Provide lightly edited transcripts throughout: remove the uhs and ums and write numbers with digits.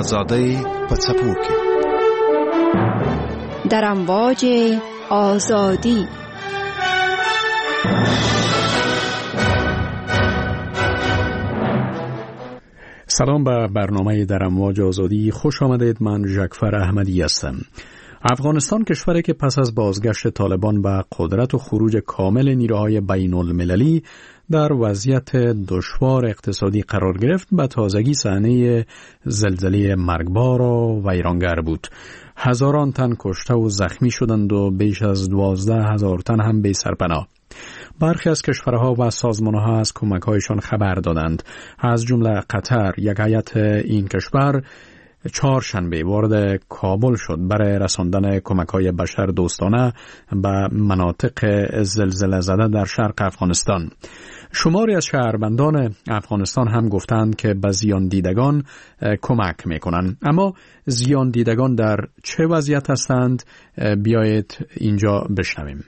آزادی په څپو کې در امواج آزادی. سلام به برنامه در امواج آزادی. خوش آمدید. من ژکفر احمدی هستم. افغانستان کشوری که پس از بازگشت طالبان به قدرت و خروج کامل نیروهای بین المللی در وضعیت دشوار اقتصادی قرار گرفت، به تازگی صحنه زلزله مرگبار و ویرانگر بود. هزاران تن کشته و زخمی شدند و بیش از 12,000 تن هم بی سرپناه. برخی از کشورها و سازمانها از کمک‌هایشان خبر دادند. از جمله قطر، یک هیئت این کشور چهارشنبه وارد کابل شد برای رساندن کمک‌های بشر دوستانه به مناطق زلزله زده در شرق افغانستان. شماری از شهروندان افغانستان هم گفتند که به زیان دیدگان کمک میکنند. اما زیان دیدگان در چه وضعیت هستند؟ بیایید اینجا بشنویم.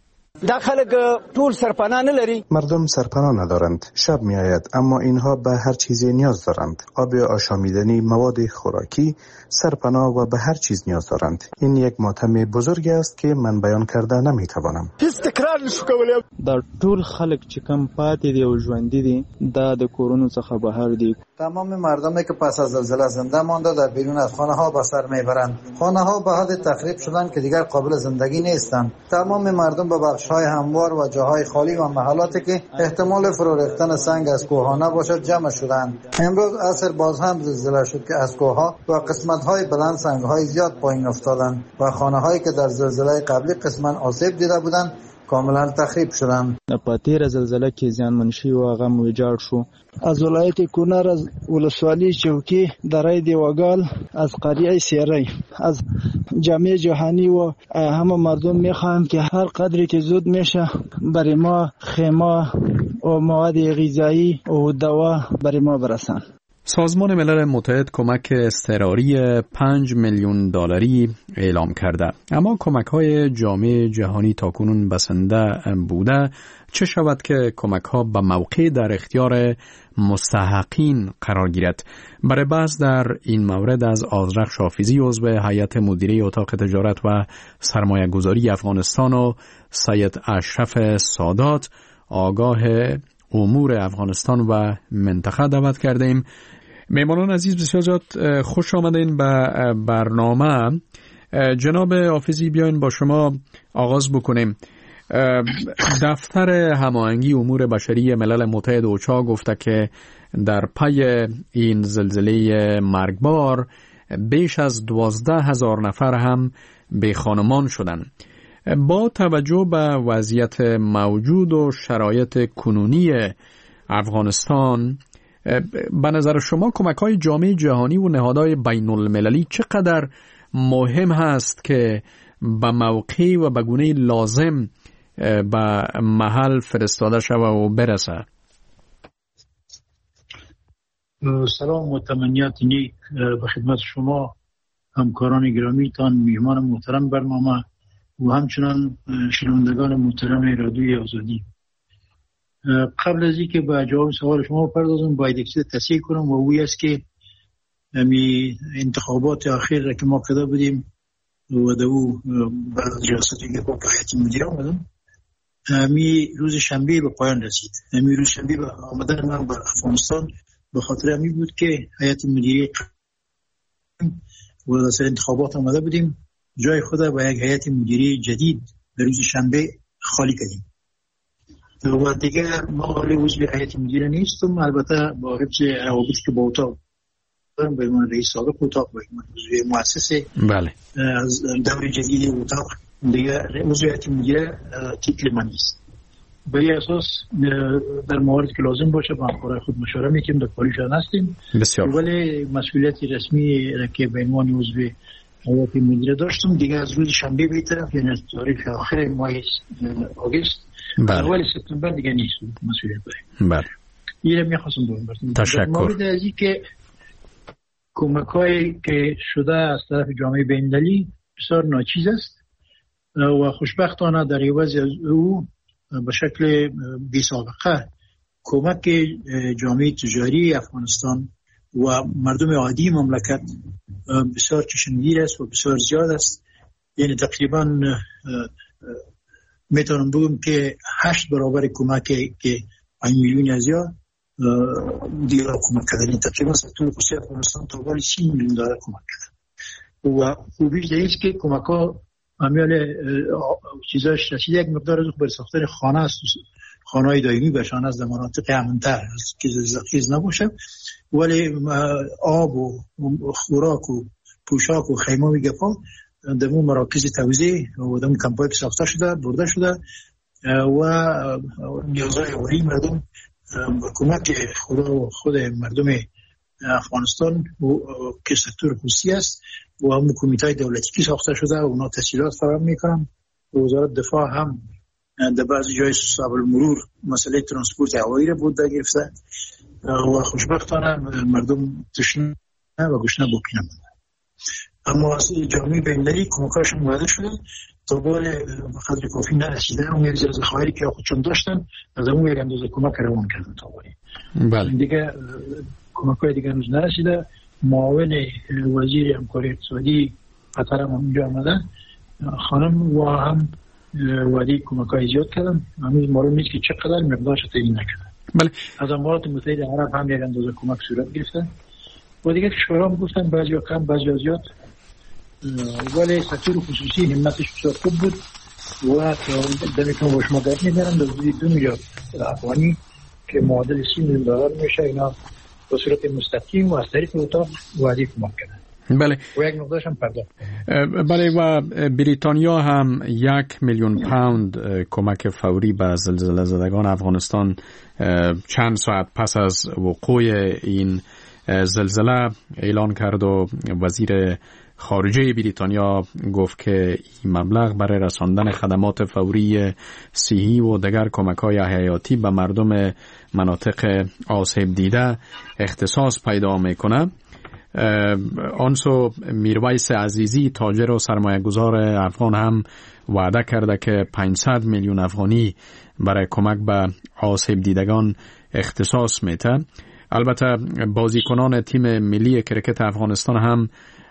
دا خلک ټول سرپناه نه لري. مردم سرپناه ندارند. شب می آید اما اینها به هر چیزی نیاز دارند. آب آشامیدنی، مواد خوراکی، سرپناه و به هر چیز نیاز دارند. این یک ماتم بزرگ است که من بیان کرده نمی توانم. هیڅ تکرار نشو کولی. دا ټول خلک چې کم پاتې دي او ژوند دي، دا د کورونو څخه بهر دي. تمام مردمی که پس از زلزله زنده مانده در بیرون از خانه ها به سر میبرند. خانه ها به حد تخریب شدن که دیگر قابل زندگی نیستند. تمام مردم به بخش‌های هموار و جاهای خالی و محلاتی که احتمال فرو ریختن سنگ از کوه‌ها نباشد جمع شدند. امروز عصر باز هم زلزله شد که از کوه‌ها و قسمت‌های بلند سنگ‌های زیاد پایین افتادند و خانه‌هایی که در زلزله قبلی قسماً آسیب دیده بودند کاملا تخریب شدند. په تیر زلزله کې زیانمن شوي و هغه ویجاړ شو. از ولایت کنر، از ولسوالی چوکی، درای دیوگال، از قریه سیری، از جامعه جهانی و همه مردم میخواهم که هر قدری که زود میشه برای ما خیمه و مواد غذایی و دوا برای ما برسن. سازمان ملل متحد کمک اضطراری 5 میلیون دلاری اعلام کرده، اما کمک‌های جامعه جهانی تاکنون بسنده بوده. چه شود که کمک‌ها به موقع در اختیار مستحقین قرار گیرد؟ برای بحث در این مورد از آذرخش حافظی، عضو هیئت مدیره اتاق تجارت و سرمایه‌گذاری افغانستان، و سید اشرف سادات، آگاه امور افغانستان و منطقه، دعوت کردیم. میمانان عزیز، بسیار زیاد خوش آمدین به برنامه. جناب حافظی، بیاین با شما آغاز بکنیم. دفتر هماهنگی امور بشری ملل متحد اوچا گفته که در پی این زلزله مرگبار بیش از 12,000 نفر هم بی خانمان شدند. با توجه به وضعیت موجود و شرایط کنونی افغانستان، به نظر شما کمک‌های جامعه جهانی و نهادهای بین المللی چقدر مهم هست که به موقع و به گونه لازم به محل فرستاده شود و برسه؟ سلام و تمنیات نیک به خدمت شما، همکاران گرامیتان، میهمان محترم برنامه و همچنان شنوندگان محترم رادیوی آزادی. قبل از اینکه به جواب سوال شما بپردازم، باید یک چیز تصحیح کنم و اوی است که انتخابات اخیر را که ما کرده بودیم و در او بعد از جلساتی که با هیئت مدیره آمدم، روز شنبه به پایان رسید. روز شنبه به آمدن من به افغانستان به خاطر همی بود که هیئت مدیره و در سر انتخابات آمده بودیم، جای خود با یک هیئت مدیره جدید در روز شنبه خالی کردیم. و دیگه ما حالی عضو هیئت مدیره نیستم، البته با حفظ روابطی که با اتاق دارم، به عنوان رئیس سابق اتاق، به عنوان عضو مؤسسه از دور جدید اتاق، دیگه عضو هیئت مدیره تیتل من نیست. به این اساس در مواردی که لازم باشه با همکارای خود مشاوره میکنیم، در کاریشان هستیم. ولی مسئولیت رسمی که به عنوان عضو هیئت مدیره داشتم دیگه از روز شنبه به طرف، یعنی از تاریخ آخر ماه آگوست اول سپتامبر دیگه نیست مسئولیت داریم. بله. اینو می‌خواستم بگم. تشکر. مورد از این که کمک‌هایی که شده از طرف جامعه بین‌المللی بسیار ناچیز است و خوشبختانه در عوض از او به شکل بی‌سابقه کمک جامعه تجاری افغانستان و مردم عادی مملکت بسیار چشمگیر است و بسیار زیاد است. یعنی تقریبا میتونم بگم که 8 برابر کمکی که 5 میلیون ازیا دیگر کمک کردن. تقریبا سکتور خصوصی افغانستان تا بالای 30 میلیون دلار کمک کرد و خوبیش است که کمک ها امیال چیزاش رسید یک مقدار از بر ساختن خانه است، خانه‌های دائمی بشن از مناطق امن‌تر که زلزله‌خیز نباشه، ولی آب و خوراک و پوشاک و خیمه و گپا در مراکز توزیع و در کمپ‌های که ساخته شده برده شده و نیازهای اولیه مردم با کمک خود مردم افغانستان که سکتور خصوصی است و هم کمیته دولتی که ساخته شده و اونا تسهیلات فراهم میکنن. وزارت دفاع هم در بعضی جای صاحب المرور مسئله ترانسپورت هوایی را بود گرفته و خوشبختانه مردم تشنه و گشنه باقی نمونده. اما از جامعه بین‌المللی کمکاشون وعده شده تا بال قدر کافی نرسیده. اون یک زلزله‌خواری که خودشون داشتن از اون یک اندازه کمک روان کردن تا بالی. بله. دیگه کمک‌های دیگه هنوز نرسیده. معاون وزیر همکاری اقتصادی قطر هم اونجا آمدن خانم و هم وعده کمک‌های زیاد کردن. هنوز معلوم نیست که چقدر مقدارش تعیین نکردن. بله. از امارات متحده عرب هم یک اندازه کمک صورت گرفته و دیگه کشورها هم گفتن بعضیا کم بعضیا زیاد، ولی سکتور خصوصی همتش بسیار خوب بود و دمیتون با شما گفت میدارم در حدود 2 میلیارد افغانی که معادل 30 میلیون دلار میشه اینا به صورت مستقیم و از طریق اتاق وعده کمک کردن. بله. و یک مقدارش هم پرداخت. بله و بریتانیا هم 1 میلیون پوند کمک فوری به زلزله زدگان افغانستان چند ساعت پس از وقوع این زلزله اعلان کرد و وزیر خارجه بریتانیا گفت که این مبلغ برای رساندن خدمات فوری صحی و دیگر کمک‌های حیاتی به مردم مناطق آسیب دیده اختصاص پیدا میکنه. آنسو میرویس عزیزی تاجر و سرمایه‌گذار افغان هم وعده کرده که 500 میلیون افغانی برای کمک به آسیب دیدگان اختصاص میده. البته بازیکنان تیم ملی کرکت افغانستان هم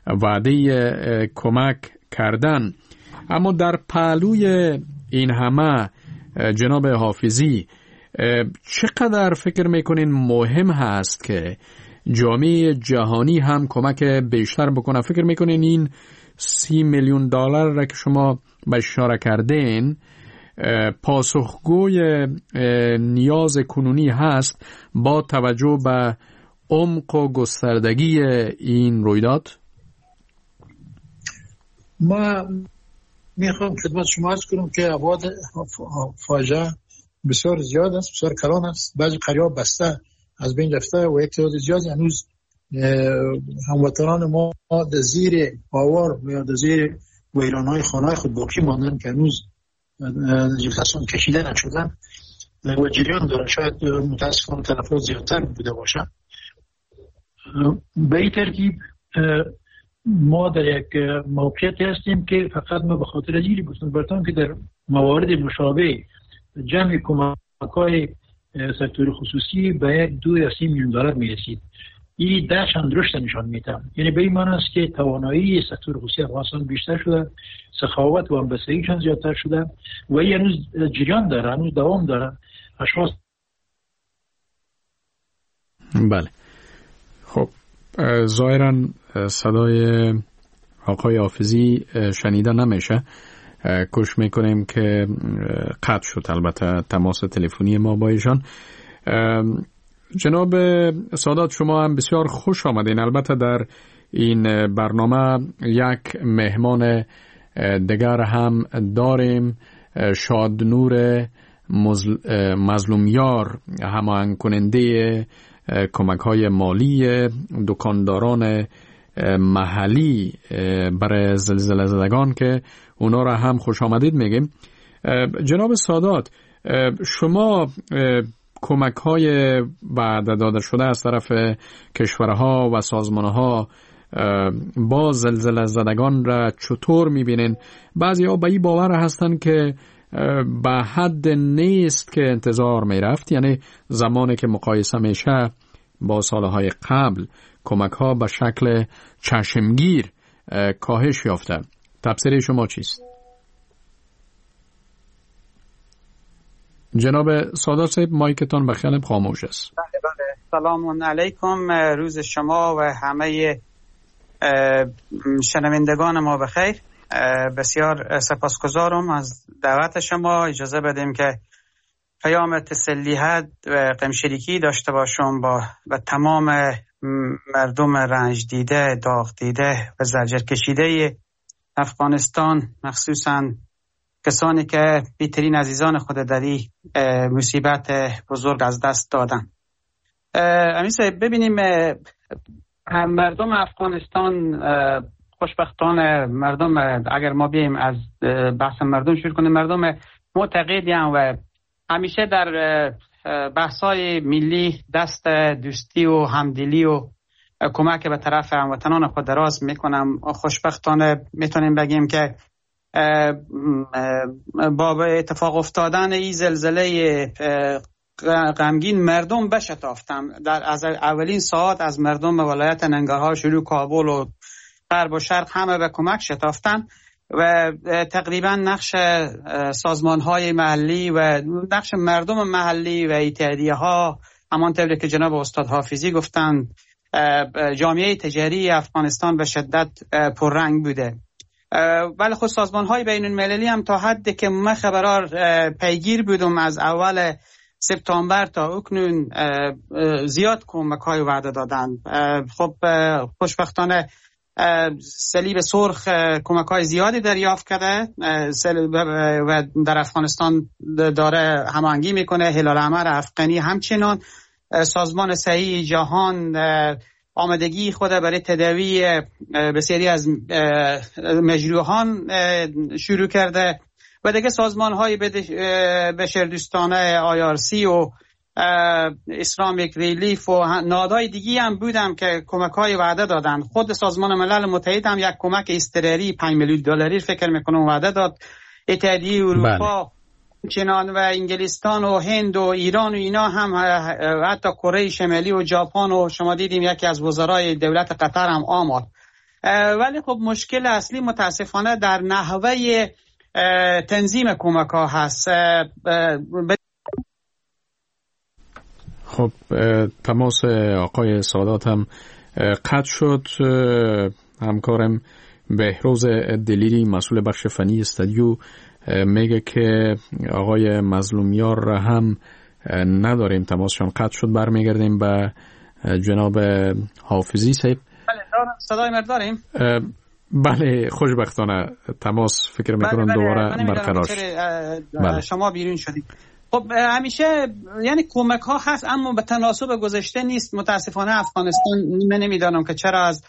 وعده کمک کردن. اما در پهلوی این همه جناب حافظی چقدر فکر میکنین مهم هست که جامعه جهانی هم کمک بیشتر بکنه؟ فکر میکنین این 30 میلیون دلار را که شما به اشاره کردین پاسخگوی نیاز کنونی هست با توجه به عمق و گستردگی این رویداد؟ ما میخوام خدمت شما عرض کنم که ابعاد فاجعه بسیار زیاد است، بسیار کلان است. بعضی قریه‌ها بسته از بین رفته و یک تعداد زیادی هنوز هموطنان ما در زیر آوار یا در زیر ویران‌های خانه‌های خود باقی ماندن که هنوز جلسه‌شون کشیده نشدن و جریان داره. شاید متاسفانه تلفات زیادتر بوده باشه. به این ترتیب ما در یک موقعیتی هستیم که فقط ما به خاطر از این گفتم براتون که در موارد مشابه جمع کمک‌های سکتور خصوصی به 2 یا 3 میلیون دلار میرسید. این درشان درشت نشان میده. یعنی به این معنی است که توانایی سکتور خصوصی افغانستان بیشتر شده، سخاوت و همبستگیشان زیادتر شده و این هنوز جریان داره، هنوز دوام داره. اشخاص بله. خب ظاهراً صدای آقای حافظی شنیده نمیشه. کوشش میکنیم که قطع شد البته تماس تلفنی ما با ایشان. جناب سادات شما هم بسیار خوش آمدین. البته در این برنامه یک مهمان دیگر هم داریم، شادنور مظلومیار، هماهنگ کننده کمک های مالی دکانداران محلی برای زلزله زدگان که اونا را هم خوش آمدید میگیم. جناب سادات شما کمک های وعده داده شده از طرف کشورها و سازمانها با زلزله زدگان را چطور میبینین؟ بعضی ها به این باور هستن که به حد نیست که انتظار میرفت، یعنی زمانی که مقایسه میشه با سالهای قبل کمک ها به شکل چشمگیر کاهش یافته. تفسیر شما چیست؟ جناب سادات صاحب مایکتان به خیال خاموش است. بله. سلام علیکم، روز شما و همه شنوندگان ما بخیر. بسیار سپاسگزارم از دعوت شما. اجازه بدیم که پیام تسلیحت و غمشریکی داشته باشم با تمام مردم رنج دیده، داغ دیده و زجر کشیده افغانستان، مخصوصاً کسانی که بیترین عزیزان خود در این مصیبت بزرگ از دست دادن. امیسا ببینیم مردم افغانستان خوشبختانه، مردم اگر ما بیایم از بحث مردم شروع کنیم، مردم معتقدی هم و همیشه در بحث‌های ملی دست دوستی و همدلی و کمک به طرف هموطنان خود دراز میکنم. خوشبختانه میتونیم بگیم که با اتفاق افتادن این زلزله غمگین مردم بشتافتم. از اولین ساعت از مردم ولایت ننگرهار شروع کابل و غرب و شرق همه به کمک شتافتن و تقریبا نقش سازمان‌های محلی و نقش مردم محلی و اتحادیه‌ها، همانطوری که جناب استاد حافظی گفتند، جامعه تجاری افغانستان به شدت پررنگ بوده. ولی خود سازمان‌های بین‌المللی هم تا حدی که من خبرار پیگیر بودم از اول سپتامبر تا اکنون زیاد کمک‌های وعده دادند. خب خوشبختانه صلیب سرخ کمک‌های زیادی دریافت کرده و در افغانستان داره هماهنگی میکنه. هلال احمر افغانی همچنان. سازمان صحی جهان آمادگی خود برای تداوی بسیاری از مجروحان شروع کرده و دیگه سازمان‌های بشردوستانه IRC و اسلامیک ریلیف و نهادهای دیگی هم بودم که کمک‌های وعده دادن. خود سازمان ملل متحد هم یک کمک اضطراری $5 میلیون فکر میکنم وعده داد. اتحادیه اروپا چنان و انگلستان و هند و ایران و اینا هم، حتی کره شمالی و ژاپن و شما دیدیم یکی از وزرای دولت قطر هم آمد. ولی خب مشکل اصلی متاسفانه در نحوه تنظیم کمک‌ها هست. خب تماس آقای سادات هم قطع شد. همکارم بهروز دلیری مسئول بخش فنی استودیو میگه که آقای مظلومیار را هم نداریم، تماسشان قطع شد. برمیگردیم به جناب حافظی صاحب. بله صدای مرد داریم؟ بله خوشبختانه تماس فکر میکنم دوباره برقرار شد. بله. شما بیرون شدید. خب همیشه یعنی کمک ها هست اما به تناسب گذشته نیست. متاسفانه افغانستان من نمیدانم که چرا از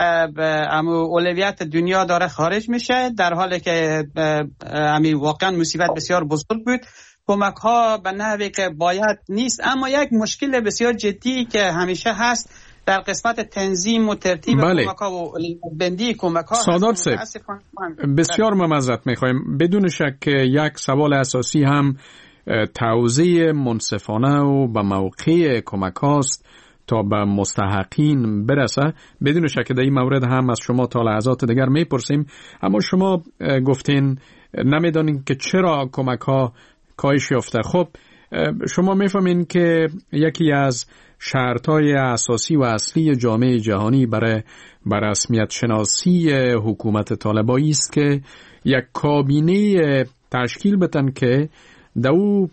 اولویت دنیا داره خارج میشه، در حالی که واقعا مصیبت بسیار بزرگ بود. کمک ها به نحوی که باید نیست. اما یک مشکل بسیار جدی که همیشه هست در قسمت تنظیم و ترتیب کمک ها و بندی کمک ها. سادات صاحب بسیار معذرت میخوایم، بدون شک یک سوال اساسی هم توزیع منصفانه و به موقع کمک هاست تا به مستحقین برسه. بدون شک در این مورد هم از شما تا لحظات دیگر میپرسیم. اما شما گفتین نمیدانین که چرا کمک ها کاهش یافته. خب شما میفهمین که یکی از شرطهای اساسی و اصلی جامعه جهانی برای رسمیت شناسی حکومت طالبانی است که یک کابینه تشکیل بدن که دو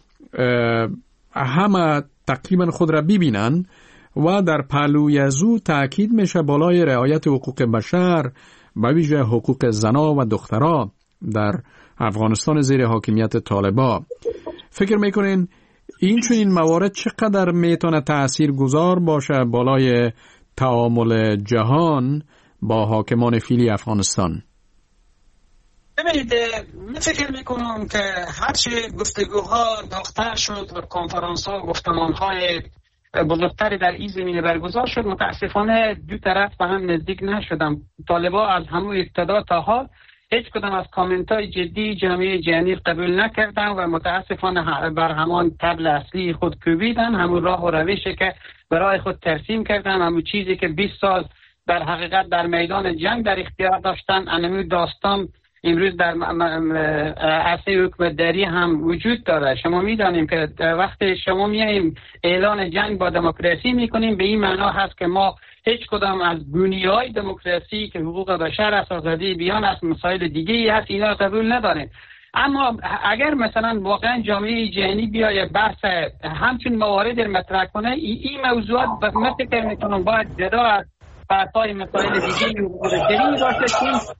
همه تقریبا خود را ببینن و در پهلوی از او تأکید میشه بالای رعایت حقوق بشر، به ویژه حقوق زنا و دخترها در افغانستان زیر حاکمیت طالبان. فکر میکنین این چنین موارد چقدر میتونه تأثیر گذار باشه بالای تعامل جهان با حاکمان فعلی افغانستان؟ ببینید من فکر میکنم که هرچی گفتگوها داغ‌تر شد و کنفرانس ها و گفتمان‌های بزرگتری در این زمینه برگزار شد، متاسفانه دو طرف به هم نزدیک نشدن. طالبان از همون ابتدا تا حال هیچ کدام از کامنت های جدی جامعه جهانی قبول نکردن و متاسفانه بر همان طبل اصلی خود کوبیدن، همون راه و روشی که برای خود ترسیم کردن، همون چیزی که 20 سال در حقیقت در میدان جنگ در اختیار داشتن. انمی داستان امروز در عرصه حکومتداری هم وجود داره. شما میدانیم که وقتی شما میاییم اعلان جنگ با دموکراسی میکنیم، به این معنا هست که ما هیچ کدام از بنیه‌های دموکراسی که حقوق بشر است، آزادی بیان است، مسائل دیگه‌ای هست، اینا رو قبول نداریم. اما اگر مثلا واقعا جامعه جهانی بیاید بحث همچون موارد مطرح کنه، این موضوعات من فکر میکنم باید جدا از بحث‌های مسائل دیگه‌ای حقوق‌بشری باشه که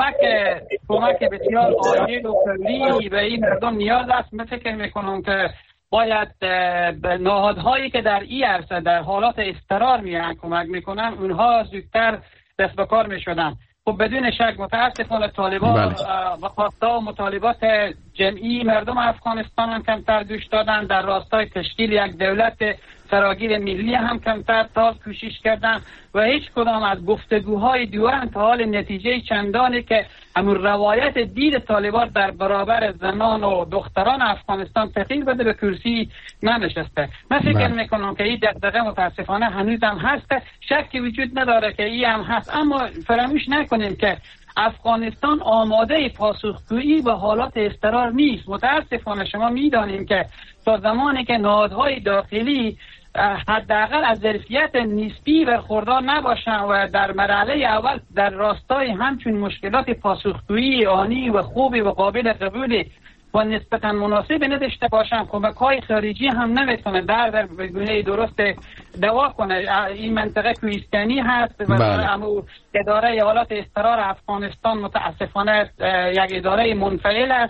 کمک بسیار عاجل و فوری به این مردم نیاز است. من فکر میکنم که باید به نهادهایی که در این عرصه در حالات اضطرار میان کمک میکنن، اونها زودتر دست به کار میشدن. خب بدون شک متاسفانه طالبان و خواسته و مطالبات جمعی مردم افغانستان هم کمتر گوش دادن. در راستای تشکیل یک دولت فراگیر ملی هم کمتر کوشش کردن و هیچ کدام از گفتگوهای دیوان تا حال نتیجه چندانی که همون روایت دید طالبان در برابر زنان و دختران افغانستان تغییر بده به کرسی ننشسته. من فکر میکنم که این دغدغه متاسفانه هنوز هم هست، شکی وجود نداره که این هم هست. اما فراموش نکنیم که افغانستان آماده پاسخگویی به حالات اضطرار نیست. متاسفانه شما میدانیم که تا زمانی که نهادهای داخلی حداقل از ظرفیت نسبی برخوردار نباشن و در مرحله اول در راستای همچون مشکلات پاسخگویی آنی و خوبی و قابل قبول و نسبتا مناسب نداشته باشن، کمک‌های خارجی هم نمیتونه در به گونه درست دوا کنه. این منطقه کوهستانی هست و اداره ایالات اضطرار افغانستان متاسفانه یک اداره منفعل است.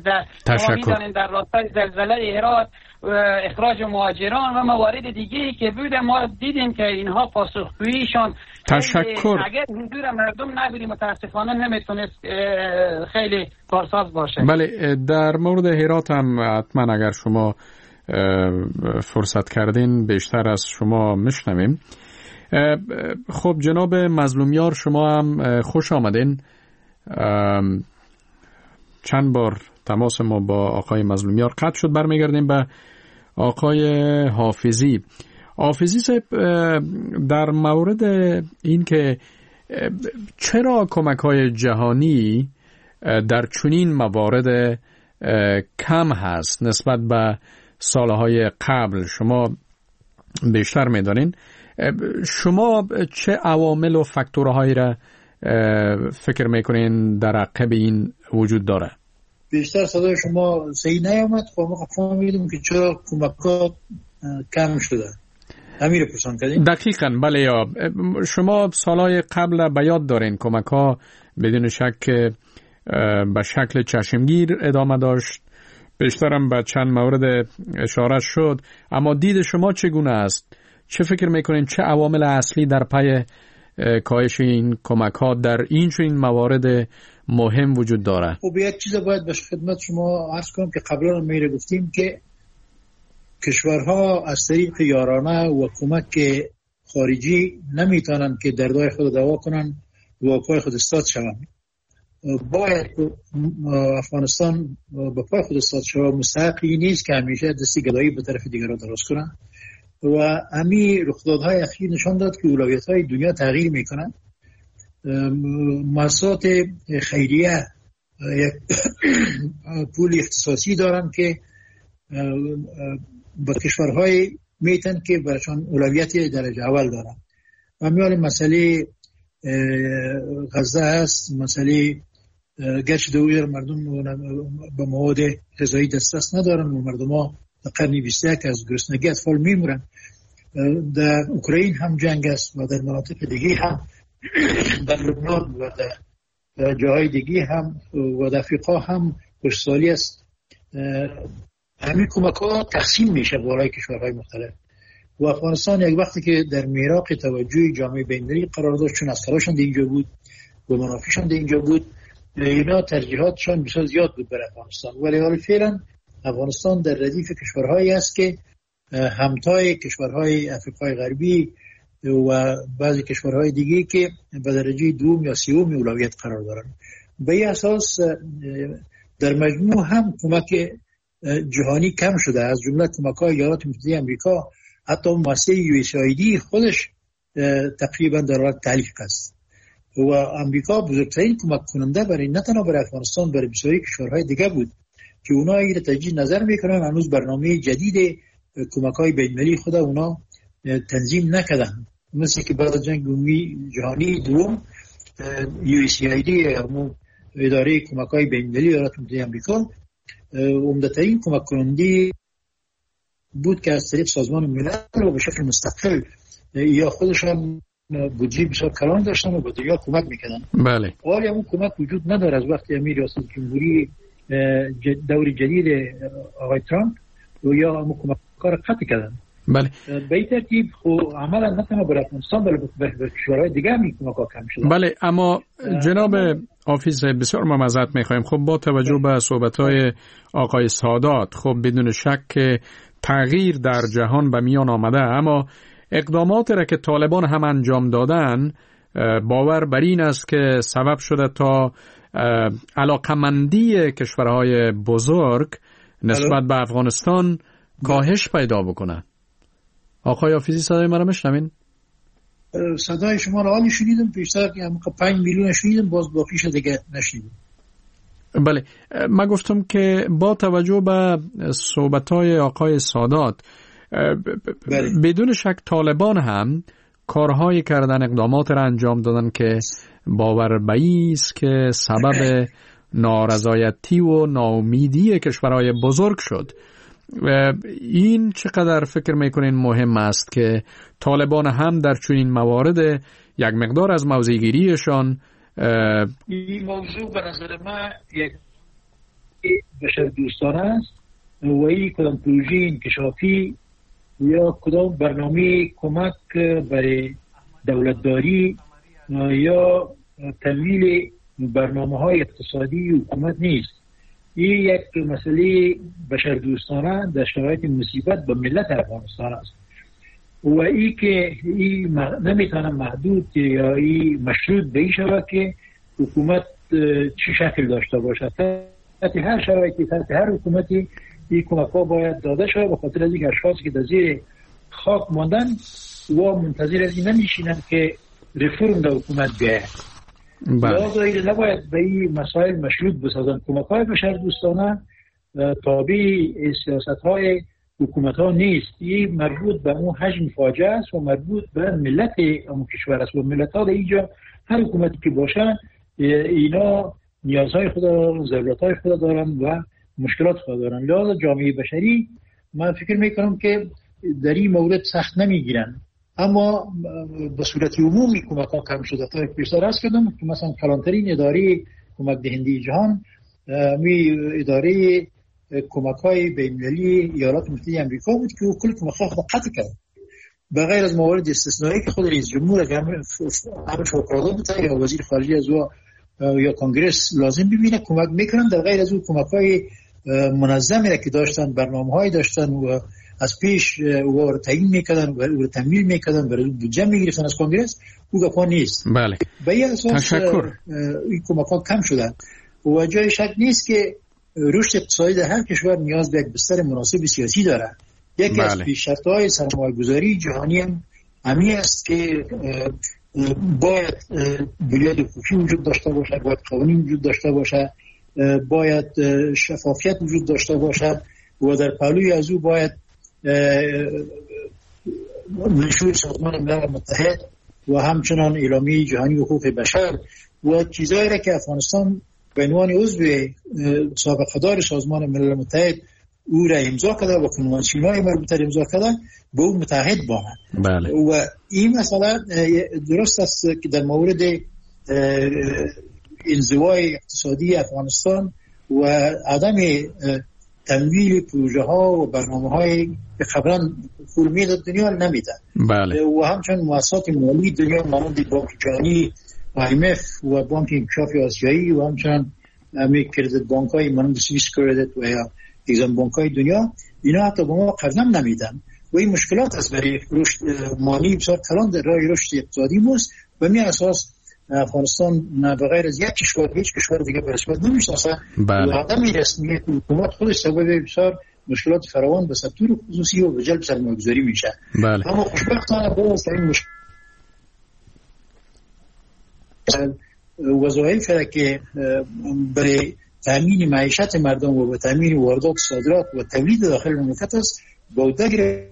در راستای زلزله هرات، اخراج مهاجران و موارد دیگه‌ای که بوده، ما دیدیم که اینها پاسخگوییشان اگر حضور مردم نبودی متاسفانه نمیتونست خیلی کارساز باشه. بله، در مورد هرات هم حتما اگر شما فرصت کردین بیشتر از شما میشنویم. خب جناب مظلومیار، شما هم خوش آمدین. چند بار تماس ما با آقای مظلومیار قطع شد. برمیگردیم به آقای حافظی. حافظی صاحب، در مورد این که چرا کمک‌های جهانی در چنین موارد کم هست نسبت به سالهای قبل، شما بیشتر می‌دانین، شما چه عوامل و فاکتورهایی را فکر میکنین در عقب این وجود داره؟ بیشتر صدای شما صحیح نیامد. خب ما فهمیدیم که چرا کمکات کم شده. همین رو پرسان کردین؟ دقیقاً بله. یا شما سالهای قبل به یاد دارین کمک‌ها بدون شک به شکل چشمگیر ادامه داشت، بیشترم به چند مورد اشاره شد. اما دید شما چگونه است؟ چه فکر میکنین چه عوامل اصلی در پی کاهش این کمک‌ها در این موارد مهم وجود داره؟ خب یک چیز باید به خدمت شما عرض کنم که قبلا هم میره گفتیم که کشورها از طریق یارانه و کمک خارجی نمیتونن که دردهای خود دوا کنن و پای خود استاد شوند. باید افغانستان به پای خود استاد شود. مستحقی نیست که همیشه دستی گدایی به طرف دیگران درست کنن و همین رخدادهای اخیر نشان داد که اولویت‌های دنیا تغییر میکنن. مؤسسات خیریه یک پول اختصاصی دارن که به کشورهای میتن که برشان اولویت درجه اول دارن. و میان مسئله غزه هست، مسئله گرچه دویر مردم به مواد غذایی دسترس ندارن و مردم ها در قرن 21 از گرسنگی اطفال میمورن. در اوکراین هم جنگ است و در مناطق دیگه هم، در لبنان و در جاهای دیگه هم و در افریقا هم خوشسالی است. همین کمک ها تقسیم میشه برای کشورهای مختلف و افغانستان یک وقتی که در میراق توجه جامعه بین‌المللی قرار داشت، چون عسکراشون در اینجا بود و منافعشون در اینجا بود، اینا ترجیحاتشون بسیار زیاد بود برای افغانستان. ولی حال فعلا افغانستان در ردیف کشورهایی است که همتای کشورهای افریقای غربی و بعضی کشورهای دیگه که به درجه دوم یا سوم اولویت قرار دارن به این اساس در مجموع هم کمک جهانی کم شده، از جمله کمک‌های ایالات متحده آمریکا. حتی مؤسسه USAID خودش تقریبا در حال تعلیق است و آمریکا بزرگترین کمک کننده برای نه تنها برای افغانستان، برای بسیاری کشورهای دیگه بود که اونا این تجدید نظر میکنن. هنوز برنامه جدید کمک‌های بین‌المللی خود اونا تنظیم نکردن، مثل که بعد از جنگ جهانی دوم USAID همون اداره کمک‌های بین‌المللی ایالات متحده آمریکا عمدترین کمک کننده بود که از طریق سازمان ملل و به شکل مستقل یا خودشان بودجه بسیار کلان داشتن و به دنیا کمک میکردن. بله. ولی همون کمک وجود نداره از وقتی امیر ریاست جمهوری دور جدید آقای ترامپ و یا همون کمک کار قطع کردن. بله. به این ترتیب خب عملا نه تنها برای افغانستان بلکه به کشورهای دیگه هم کمک ها کم شده. بله، اما جناب حافظ بسیار ما معذرت میخوایم. خب با توجه به صحبت‌های آقای سادات، خب بدون شک تغییر در جهان به میان آمده، اما اقداماتی را که طالبان هم انجام دادن باور بر این است که سبب شده تا علاقمندی کشورهای بزرگ نسبت به افغانستان کاهش پیدا بکنه. آقای حافظی صدای مرا میشنوین؟ صدای شما را حالی شنیدم، پیشتر که 5 میلیون شنیدم، باز باقیش دیگه نشنیدم. بله، من گفتم که با توجه به صحبت‌های آقای سادات بدون شک طالبان هم کارهایی کردن، اقدامات را انجام دادن که باور به این است که سبب نارضایتی و ناامیدی کشورهای بزرگ شد. این چقدر فکر میکنین مهم است که طالبان هم در چنین موارد یک مقدار از موضع‌گیریشان این موضوع به نظر من یک بشر دوستانه است و این کدام پروژه انکشافی یا کدام برنامه کمک برای دولتداری یا تمویل برنامه‌های اقتصادی حکومت نیست. این یک مسئله بشر دوستانه در شرایط مصیبت به ملت افغانستان است و این که این نمیتونه محدود یا این مشروط به این شود که حکومت چه شکل داشته باشد. تحت هر شرایطی، تحت هر حکومتی این کمک ها باید داده شود، به خاطر از این اشخاصی که در زیر خاک ماندن و منتظر از این نمیشینن که رفرم در حکومت بیاید. لذا این نباید به این مسائل مشروط بسازن. کمک های بشر دوستانه تابع سیاست های حکومت ها نیست. این مربوط به اون حجم فاجعه است و مربوط به ملت اون کشور است و ملت ها در اینجا هر حکومتی که باشن اینا نیازهای خود و ضرورتهای خود دارن و مشکلات خود دارن. لذا جامعه بشری من فکر میکنم که در این مورد سخت نمیگیرن، اما به صورت عمومی کمک ها کم شده. تا پیشتر عرض کردم که مثلا کلانترین اداره کمک دهنده جهان اداره کمک های بین‌المللی ایالات متحده آمریکا بود که کل کمک ها قطع کرد به غیر از موارد استثنایی که خود رئیس جمهور همش فوق‌العاده بوده یا وزیر خارجه از یا کنگرس لازم ببینه کمک میکنن. در غیر از اون کمک های منظمی که داشتن، برنامه‌های داشتن و از پیش او رو تعیین میکردن و او رو تمویل میکردن، برای بودجه میگرفتن از کنگرس، او گپا نیست. بله. به این اساس این کمک ها کم شدن و جای شک نیست که رشد اقتصادی در هر کشور نیاز به یک بستر مناسب سیاسی داره. یکی از پیشرفت‌های سرمایه‌گذاری جهانی هم همین است که باید بنیاد حقوقی وجود داشته باشه، باید قوانین وجود داشته باشه، باید شفافیت وجود داشته باشه و در پهلوی از او باید منشور سازمان ملل متحد و همچنان اعلامیه جهانی حقوق بشر و چیزایی را که افغانستان به عنوان عضو سابقه دار سازمان ملل متحد او را امضا کرده و کنوانسیون‌های مربوطه را امضا کرده به او متحد باشند. بله. و این مسئله درست است که در مورد انزوای اقتصادی افغانستان و عدم تمویل پروژه ها و برنامه های که قبلا پول میداد دنیا نمیدن. بله. و همچنین مؤسسات مالی دنیا مانند بانک جهانی، IMF و بانک انکشاف آسیایی و همچنین کردیت بانک های مانند سوئیس کردیت و یا ایگزام بانک های دنیا اینا حتی به ما قرض نمیدن و این مشکلات است برای رشد مالی بسیار کلان در راه رشد اقتصادی موست و می اساس افغانستان به غیر از یک کشور هیچ کشور دیگه به رسمیت نمیشناسه. بله. عدم رسمیت حکومت خودش سبب بسیار مشکلات فراوان به سکتور خصوصی و به جلب سرمایه‌گذاری میشه. بله. اما خوشبختانه باز این مشکل وظایف که برای تامین معیشت مردم و به تامین واردات صادرات و تولید داخل مملکت است با دگر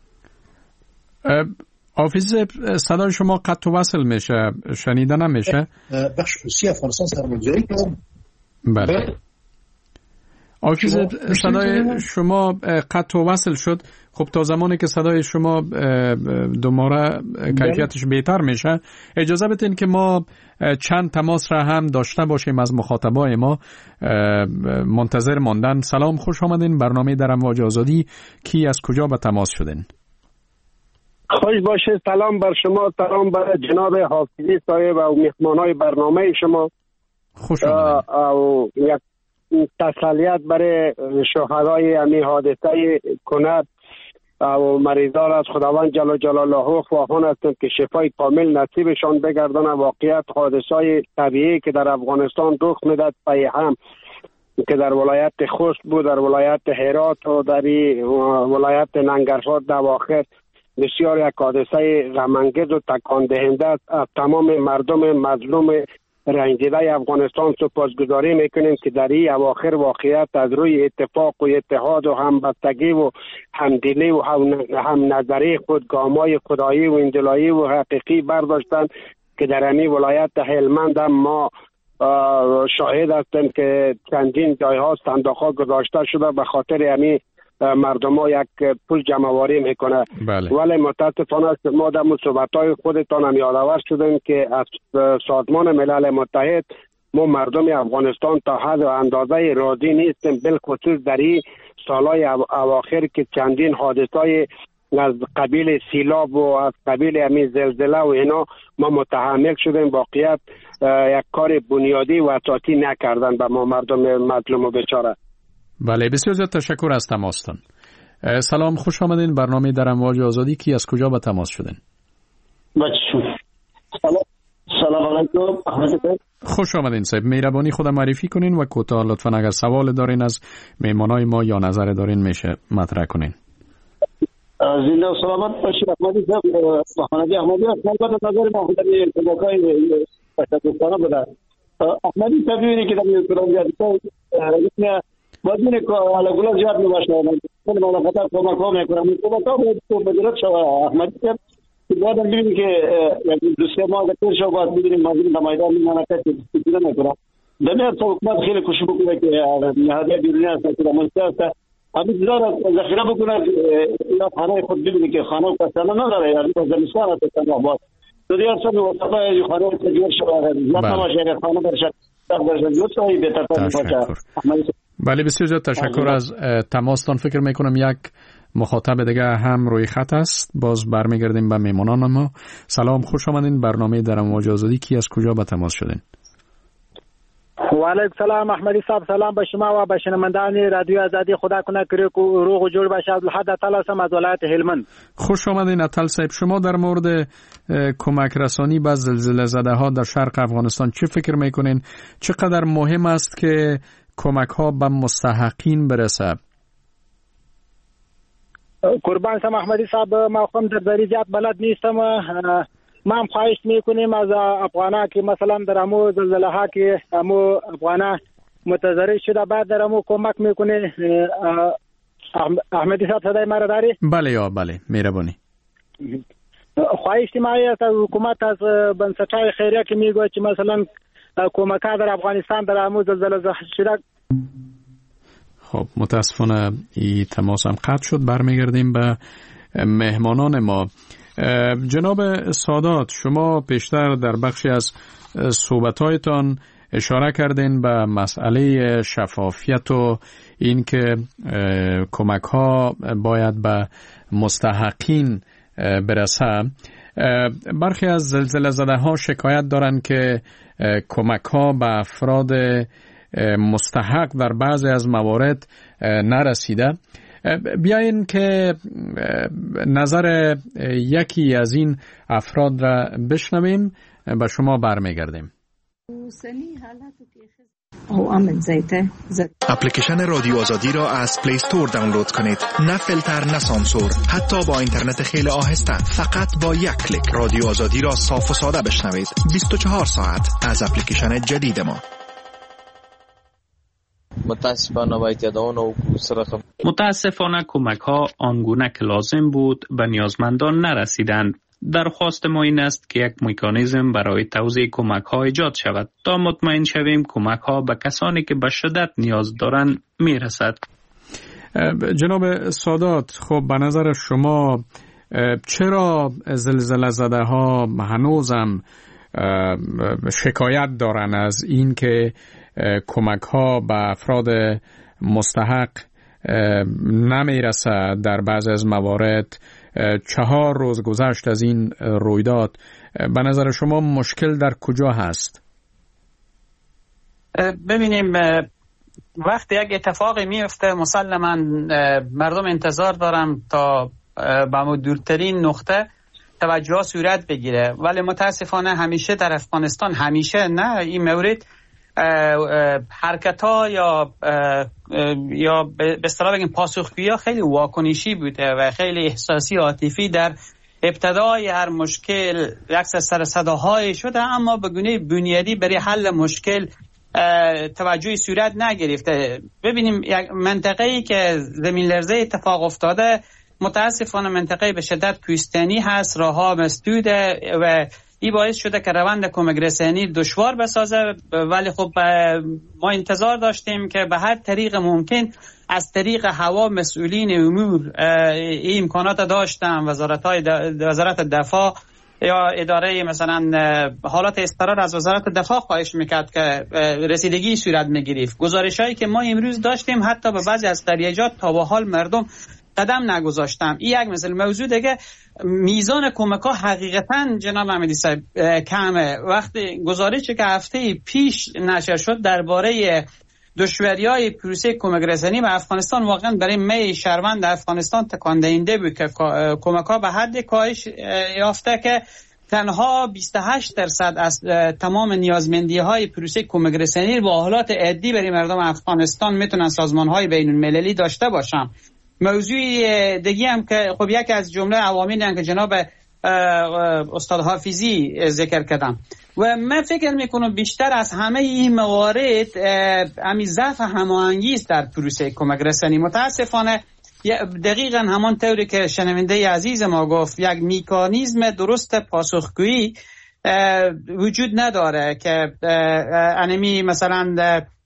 حافظ صدای شما قطع و وصل میشه، شنیده نمیشه. بخش خصوصی افغانستان سرمایه‌گذاری کنه. بله. حافظ صدای شما قطع و وصل شد. خب تا زمانی که صدای شما دوباره کیفیتش بهتر میشه اجازه بدین که ما چند تماس را هم داشته باشیم از مخاطبای ما. منتظر ماندن. سلام، خوش آمدین. برنامه در امواج آزادی. کی از کجا به تماس شدین؟ خوش باشه. سلام بر شما، سلام بر جناب حافظی صاحب و مهمانای برنامه شما. خوش آمدین. و یک تسلیت برای شهدای همین حادثه کنت و مریضان از خداوند جل جلاله خواهان هستند که شفای کامل نصیبشان بگردانه. واقعیت حادثه طبیعی که در افغانستان رخ میداد پای هم که در ولایت خوست بود، در ولایت هرات و در ولایت ننگرهار در اواخر بسیار یک حادثه غم‌انگیز و تکان دهنده است. از تمام مردم مظلوم رنجیده افغانستان سپاسگزاری میکنیم که در این اواخر واقعیت از روی اتفاق و اتحاد و همبستگی و همدلی و هم نظری خود گامای خدایی و اندلایی و حقیقی برداشتند که در این ولایت هلمند ما شاهد هستیم که چندین جایها صندوق‌ها گذاشته شده به خاطر همین مردم ها یک پول جمعواری میکنه. بله. ولی متاسفانه ما در صحبت‌های خودتان هم یادآور شدیم که از سازمان ملل متحد ما مردم افغانستان تا حد و اندازه راضی نیستیم، بالخصوص در این سالهای اواخر که چندین حادثه از قبیل سیلاب و از قبیل همین زلزله و اینا ما متحمل شدیم. واقعیت یک کار بنیادی و اساسی نکردن به ما مردم مظلوم و بیچاره. بله، بسیار زیاد تشکر از تماستان. سلام، خوش آمدین. برنامه در امواج آزادی. کی از کجا به تماس شدین؟ سلام علیکم. خوش آمدین صاحب. مهربانی خود معرفی کنین و کوتاه لطفاً اگر سوال دارین از مهمانای ما یا نظر دارین میشه مطرح کنین. زنده و سلامت باشید. احمدی صاحب، محمدی احمدی البته نظر ما خود در کمکای پشتوستانه بوده. احمدی صاحب می‌بینی که در کلمبیا بدون که علاقه زیاد می‌باشه من ملاقات کمک‌ها می‌کنم. کمک‌ها به مدیریت شو احمدی صاحب بعد می‌بینیم که دو سه ماه گذشته شو بعد می‌بینیم مازین در میدان مملکت استفاده می‌کنه. دمیاد حکومت خیلی کوشش بکنه که نهادهای بیرونی هست که منطقه همین داره ذخیره بکنه یا خانه خود ببینه که خانه پسنده نداره یعنی زمستان هست تنها باز تو دیار سب وسطای خانه تجور شده زیاد نماشه اگر خانه برشد درشد بهتر باشه. بله، بسیار زیاد تشکر از تماستان. فکر میکنم یک مخاطب دیگه هم روی خط است. باز برمیگردیم به میمونان ما. سلام، خوش آمدین. برنامه در امواج آزادی. کی از کجا به تماس شدین؟ و علیکم سلام احمدی صاحب. سلام به شما و به شنوندگان رادیو آزادی. خدا کنه که روغ و جوړ باشه. عبدالحد اتل هستم از ولایت هلمند. خوش آمدین اتل صاحب. شما در مورد کمک رسانی به زلزله زده ها در شرق افغانستان چه فکر میکنین؟ چقدر مهم است که کمک ها به مستحقین برسه؟ قربان شم احمدی صاحب، ما خودم در دریجات بلد نیستم. ما هم خواهش میکنیم از افغانا که مثلا در امو زلزله ها که امو افغانا متضرر شده بعد در امو کمک میکنه. احمدی صاحب صدای ما را داری؟ بله یا بله، مهربانی. خواهش ما از حکومت از بنسټ‌های خیریه که میگه که مثلا کمک در افغانستان در امو زلزله شده. خب متاسفانه این تماس هم قطع شد. برمیگردیم به مهمانان ما. جناب سادات، شما پیشتر در بخشی از صحبت‌هایتان اشاره کردین به مسئله شفافیت و این که کمک‌ها باید به مستحقین برسه. برخی از زلزله زده ها شکایت دارند که کمک‌ها به افراد مستحق در بعضی از موارد نرسیده. بیاین که نظر یکی از این افراد را بشنویم، به شما برمیگردیم. اپلیکیشن رادیو آزادی را از پلی استور دانلود کنید. نه فیلتر نه سانسور، حتی با اینترنت خیلی آهسته. فقط با یک کلیک رادیو آزادی را صاف و ساده بشنوید 24 ساعت از اپلیکیشن جدید ما. متاسفانه کمک ها آنگونه که لازم بود به نیازمندان نرسیدند. درخواست ما این است که یک مکانیزم برای توزیع کمک ها ایجاد شود تا مطمئن شویم کمک ها به کسانی که به شدت نیاز دارند میرسد. جناب سادات، خب به نظر شما چرا زلزله زده ها هنوزم شکایت دارن از این که کمک ها به افراد مستحق نمیرسه؟ در بعض از موارد 4 روز گذشت از این رویداد. به نظر شما مشکل در کجا هست؟ ببینیم، وقتی یک اتفاقی میفته مسلما مردم انتظار دارن تا به دورترین نقطه توجه صورت بگیره، ولی متاسفانه همیشه در افغانستان، همیشه نه، این مورد حرکت ها یا به اصطلاح بگیم پاسخگویی ها خیلی واکنشی بوده و خیلی احساسی عاطفی در ابتدای هر مشکل رقص سر صداهای شده، اما به گونه بنیادی برای حل مشکل توجهی صورت نگرفته. ببینیم یک منطقه‌ای که زمین لرزه اتفاق افتاده متاسفانه منطقه به شدت کوهستانی هست، راه‌ها مسدوده و این باعث شده که روند کمک رسانی دشوار بسازه، ولی خب ما انتظار داشتیم که به هر طریق ممکن از طریق هوا مسئولین امور این امکانات داشتن. وزارت دفاع یا اداره مثلا حالات اضطرار از وزارت دفاع خواهش میکرد که رسیدگی صورت میگرفت. گزارشایی که ما امروز داشتیم حتی به بعضی از قریجات تا به حال مردم قدم نگذاشتم. این یک مثل موضوع دیگه، میزان کمک ها حقیقتا جناب احمدی صاحب کمه. وقتی گزارشی که هفته پیش نشر شد درباره دشواری‌های پروسه کمک رسانی به افغانستان، واقعا برای می شهروند افغانستان تکان دهنده بود که کمک ها به حد کاهش یافته که تنها 28% از تمام نیازمندی‌های پروسه کمک رسانی با حالات عادی برای مردم افغانستان میتونن سازمان‌های بین‌المللی داشته باشن. موضوع دیگه هم که خب یکی از جمله عواملی که جناب استاد حافظی ذکر کردم و من فکر میکنم بیشتر از همه این موارد امی ضعف هماهنگی است در پروسه کمک رسانی. متاسفانه دقیقاً همان طوری که شنونده عزیز ما گفت، یک مکانیزم درست پاسخگویی وجود نداره که انمی مثلا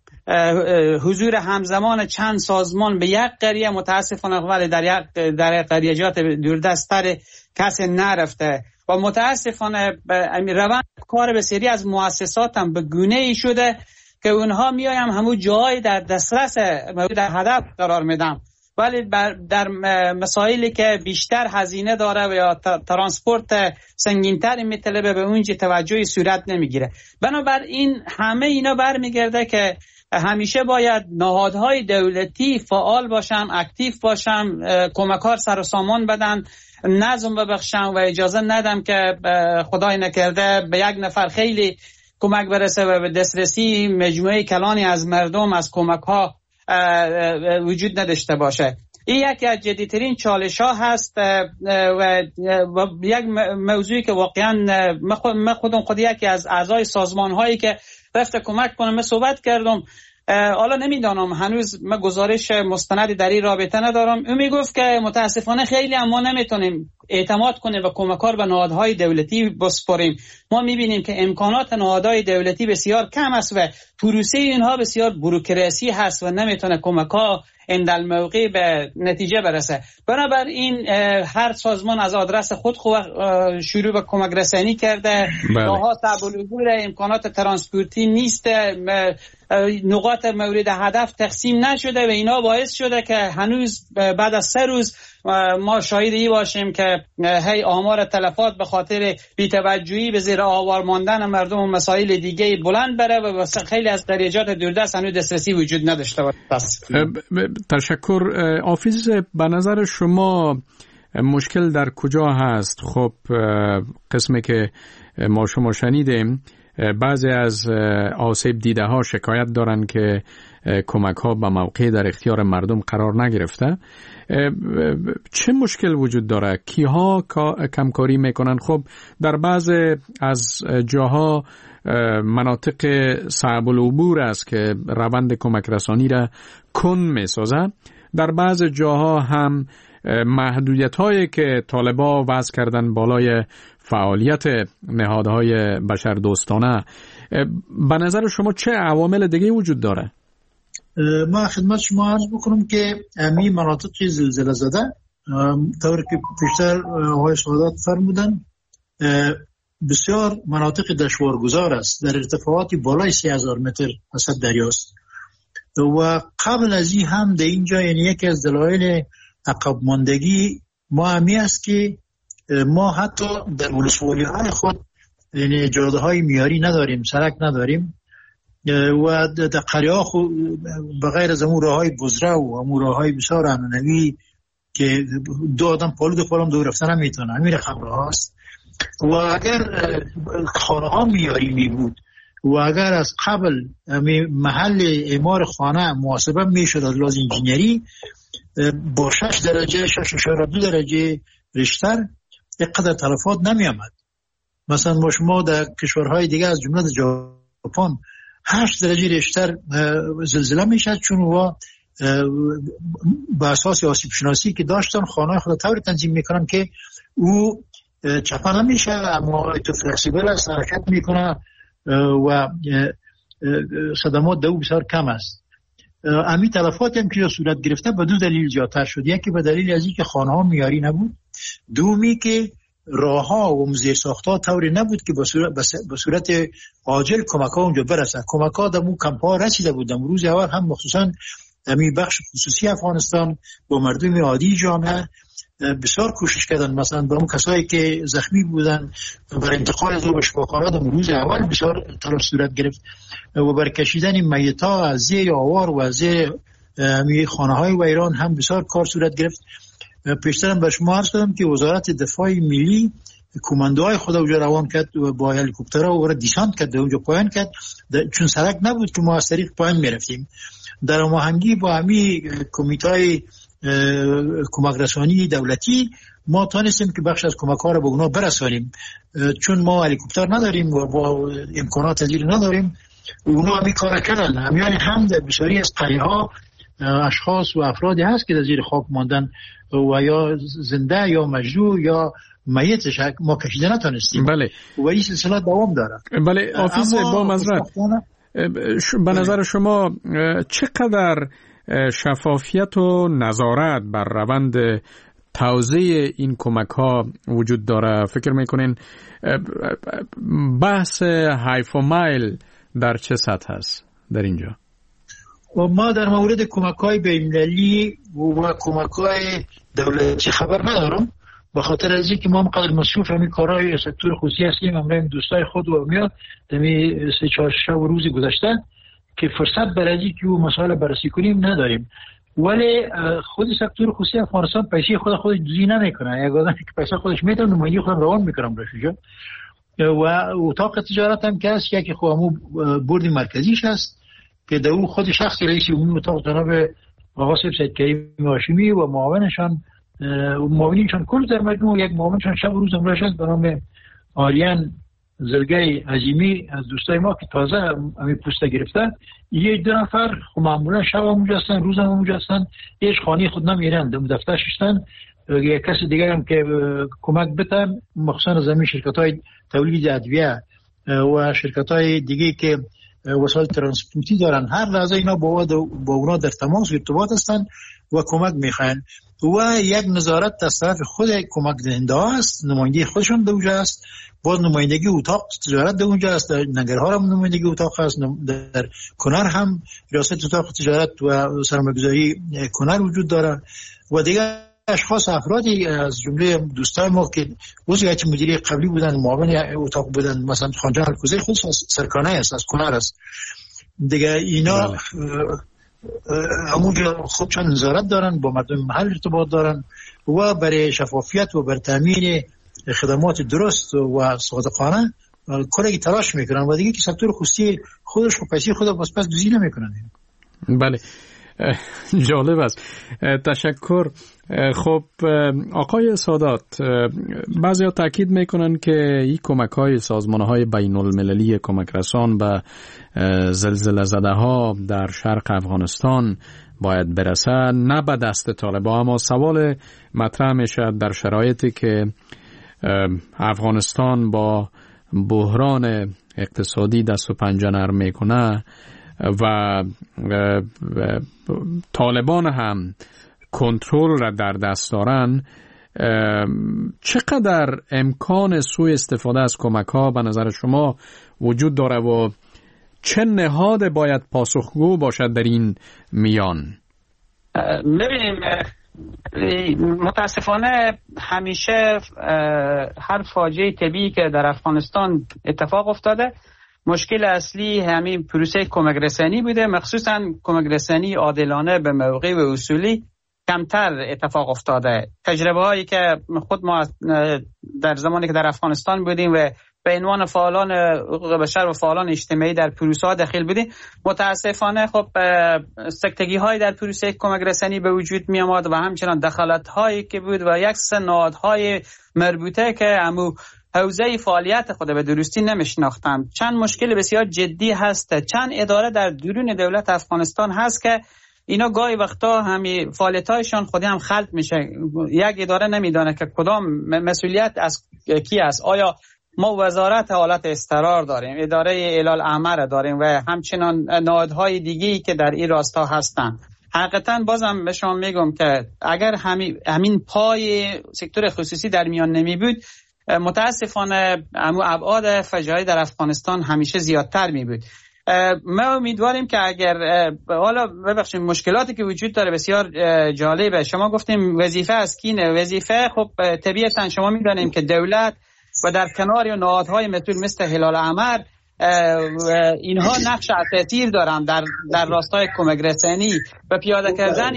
حضور همزمان چند سازمان به یک قریه متاسفانه ولی در قریجات دوردست‌تر کسی نرفته و متاسفانه روند کار بسیاری از مؤسسات هم به گونه‌ای شده که اونها میایم همون جای در دسترس مورد هدف قرار میدن، ولی در مسائلی که بیشتر هزینه داره و یا ترانسپورت سنگین‌تر میطلبه به اونجا توجهی صورت نمیگیره. بنابراین همه اینا برمیگرده که همیشه باید نهادهای دولتی فعال باشن، اکتیو باشن، کمکار سر و سامان بدن، نظم ببخشن و اجازه ندم که خدای نکرده به یک نفر خیلی کمک برسه و به دسترسی مجموعه کلانی از مردم از کمک ها وجود نداشته باشه. این یکی از جدیترین چالش ها هست و یک موضوعی که واقعا من خودم یکی از اعضای سازمان هایی که رفته کمک کنم من صحبت کردم. حالا نمیدانم، هنوز من گزارش مستندی در این رابطه ندارم. اون میگفت که متاسفانه خیلی ما نمیتونیم اعتماد کنیم و کمکار به نهادهای دولتی بسپاریم. ما میبینیم که امکانات نهادهای دولتی بسیار کم است و پروسه اینها بسیار بوروکراسی هست و نمیتونه کمک‌ها اندل موقع به نتیجه برسه. بنابراین هر سازمان از آدرس خود شروع به کمک رسانی کرده. راه‌ها صعب العبور، امکانات ترانسپورتی نیست. نقاط مورد هدف تقسیم نشده و اینا باعث شده که هنوز بعد از 3 روز ما شاهد ای باشیم که هی آمار تلفات به خاطر بی‌توجهی به زیر آوار ماندن مردم و مسائل دیگه بلند بره و خیلی از قریجات دوردست هنوز دسترسی وجود نداشته باشه. تشکر. آفیس، به نظر شما مشکل در کجا هست؟ خب قسمی که ما شما شنیدیم بعضی از آسیب دیده ها شکایت دارن که کمک ها به موقع در اختیار مردم قرار نگرفته. چه مشکل وجود داره؟ کیها کمکاری میکنن؟ خب در بعض از جاها مناطق صعب العبور است که روند کمک رسانی را کند میسازه. در بعض جاها هم محدودیت هایی که طالبا وضع کردن بالای فعالیت نهادهای بشردوستانه، به نظر شما چه عوامل دیگه وجود داره؟ ما خدمت شما عرض بکنم که امی مناطق زلزله زده طور که پیشتر آقای سعادت فرمودن بسیار مناطق دشوارگذار است، در ارتفاعات بالای 3000 متر وسط دریاست و قبل از این هم در اینجا یعنی یکی از دلایل عقب ماندگی ما همی است که ما حتی در ولسوالی های خود یعنی جاده های میاری نداریم، سرک نداریم و در قریه ها خود بغیر از امون راه های بزرگ و امون راه های بسیار عنعنوی که دو آدم پالو دو پالم دور رفتن هم میتونه همین رقم راه هست و اگر خانه ها میاری می بود و اگر از قبل محل اعمار خانه محاسبه میشد از لحاظ انجینیری با 6 درجه 6.2 درجه ریشتر اینقدر تلفات نمی آمد. مثلا ما شما در کشورهای دیگه از جمله ژاپن 8 درجه ریشتر زلزله میشد چون و با اساس آسیب شناسی که داشتن خانه خود طوری تنظیم میکنن که او چپه نمیشه اما تو فلکسیبل است، حرکت میکنه و صدمات دو بسیار کم است. امی تلفات هم که صورت گرفته به 2 دلیل زیادتر شد. یکی به دلیل از اینکه خانه ها میاری نبود، دومی که راه ها و زیرساخت ها طوری نبود که به صورت عاجل کمک ها اونجا برسه. کمک ها در اون کمپ ها رسیده بود. روز اول هم مخصوصا امی بخش خصوصی افغانستان با مردم عادی جامعه بسیار کوشش کردن، مثلا با اون کسایی که زخمی بودن برای انتقال از به شفاخانه در روز اول بسیار تلاش صورت گرفت و برای کشیدن میتا از زیر آوار و از زیر خانه های ویران هم بسیار کار صورت گرفت. پیشترم به شما عرض کردم که وزارت دفاع ملی کماندوهای خود اونجا روان کرد و با هلیکوپترها و دیسانت کرد اونجا پایان کرد چون سرک نبود که ما از طریق پایان میرفتیم. در هماهنگی با همی کمیته کمک رسانی دولتی ما تانستیم که بخش از کمک ها را به اونا برسانیم چون ما هلیکوپتر نداریم و با امکانات زیر نداریم. اونا همی کار کردن. همیان هم در بسیاری از قریه ها اشخاص و افرادی هست که در زیر خاک ماندن و یا زنده یا مجروح یا میتش ما کشیده نتونستیم. بله. و این سلسله دوام داره. بله. آفیس با مزرعه به نظر شما چقدر شفافیت و نظارت بر روند توزیع این کمک ها وجود داره؟ فکر میکنین بحث هایفا مایل در چه سطح هست در اینجا؟ و ما در مورد کمک های بین‌المللی و کمک های دولتی خبر ندارم به خاطر از اینکه ما قدر مصروف همین کارهای سکتور خصوصی هستیم. همراهیم دوستای خود و میاد دمی 3-4 روز گذشته که فرصت برای اینکه اون مسائل بررسی کنیم نداریم. ولی خود سکتور خصوصی افغانستان پیسه خودش دوزی نمیکنه. یک آدمی که پیسه خودش میده نمایی خودم روان میکنم برشوجا و اتاق تجارت هم که هست یکی خودمو بورد مرکزیش هست که در اون خود شخص رئیس عمومی اتاق جناب آقا سید کریم هاشمی و معاونینشان کل در مجموع یک معاونشان شب و روز امروز هست به نام آریان زلگی عظیمی از دوستای ما که تازه همین پوسته گرفتن. یه 2 نفر خب معمولا شب هم اونجا هستن روز هم اونجا هستن، هیچ خانه خود نمیرن در دفترش هستن. یک کس دیگه هم که کمک بتن مخصوصا زمین شرکت‌های تولید ادویه و شرکت‌های دیگه که وسایل ترانسپورتی دارن هر لحظه اینا با اونا در تماس و ارتباط هستن و کمک میخواین و یک نظارت از طرف خود کمک دهنده است، نماینده خودشون در اونجا است، باز نمایندگی اتاق تجارت در اونجا است، در ننگرهار هم نمایندگی اتاق است، در کنر هم ریاست اتاق تجارت و سرمایه‌گذاری کنر وجود داره و دیگر اشخاص افرادی از جمله دوستای ما که عضو هیئت مدیره قبلی بودن، معاون اتاق بودن، مثلا خانجان الکوزی خود سرکانه است، از کنر است دیگه. اینا همونجا خودشان نظارت دارن، با مردم محل ارتباط دارن و برای شفافیت و بر تامین خدمات درست و صادقانه کاری تلاش میکنن و دیگه که سکتور خصوصی خودش و پیسه خود پس دوزی نمیکنن. بله، جالب است. تشکر. خب آقای سادات، بعضیا تاکید میکنن که این کمک‌های سازمان‌های بین‌المللی کمک رسان به زلزله زده‌ها در شرق افغانستان باید برسه، نه به دست طالبان. اما سوال مطرح میشه در شرایطی که افغانستان با بحران اقتصادی دست و پنجه نرم میکنه و طالبان هم کنترل را در دست دارن، چقدر امکان سوء استفاده از کمک ها به نظر شما وجود داره و چه نهاد باید پاسخگو باشد در این میان؟ ببینیم، متاسفانه همیشه هر فاجعه طبیعی که در افغانستان اتفاق افتاده، مشکل اصلی همین پروسه کمک رسانی بوده، مخصوصا کمک رسانی عادلانه به موقع و اصولی کمتر اتفاق افتاده. تجربه هایی که خود ما در زمانی که در افغانستان بودیم و به عنوان فعالان حقوق بشر و فعالان اجتماعی در پروسه ها داخل بودیم، متاسفانه خب سکتگی های در پروسه کمک رسانی به وجود می آمد و همچنان دخالت هایی که بود و یک سری نهادهای مربوطه که حوزه فعالیت خود به درستی نمیشناختند. چند مشکل بسیار جدی هست، چند اداره در درون دولت افغانستان هست که اینا گاهی وقتا همین فعالیتایشان خودی هم خلط میشه. یک اداره نمیدانه که کدام مسئولیت از کی است. آیا ما وزارت حالت اضطرار داریم، اداره اعلال امر داریم و همچنان نهادهای دیگه‌ای که در این راستا هستند. حقیقتا بازم به شما میگم که اگر همین پای سکتور خصوصی در میان نمی بود، متاسفانه ابعاد فجایع در افغانستان همیشه زیادتر می بود. ما امیدواریم که اگر حالا ببخشید مشکلاتی که وجود داره بسیار جالبه. شما گفتیم وظیفه از کینه، وظیفه خب طبیعتا شما میدانیم که دولت و در کنار نهادهای مثل هلال احمر اینها نقش اساسی دارن در راستای کمک رسانی و پیاده کردن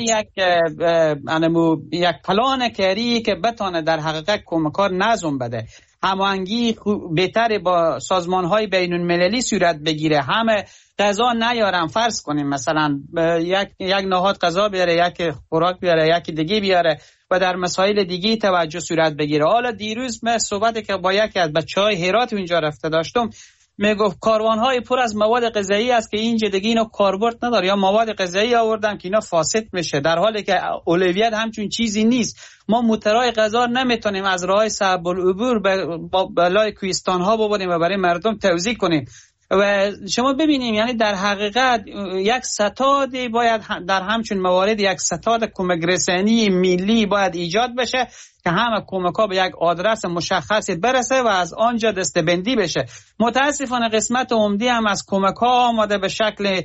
یک پلان کاری که بتونه در حقیقت کمکار نظم بده، هماهنگی بهتر با سازمان‌های بین‌المللی صورت بگیره. همه غذا نیارن، فرض کنیم مثلا یک نهاد غذا بیاره، یک خوراک بیاره، یک دیگه بیاره و در مسائل دیگه توجه صورت بگیره. حالا دیروز من صحبتی که با یکی از بچهای هرات اونجا رفته داشتم، میگفت کاروان‌های پر از مواد غذایی است که اینجا دیگه اینا کاربرد نداره، یا مواد غذایی آوردن که اینا فاسد میشه، در حالی که اولویت همچون چیزی نیست. ما موترهای غذا نمیتونیم از راه صعب العبور بالای کوهستان‌ها ببریم و برای مردم توزیع کنیم. و شما ببینیم یعنی در حقیقت یک ستاد باید در همچون موارد یک ستاد کمک رسانی ملی باید ایجاد بشه که همه کمک‌ها به یک آدرس مشخصی برسه و از آنجا دسته‌بندی بشه. متاسفانه قسمت عمدی هم از کمک‌ها آماده به شکل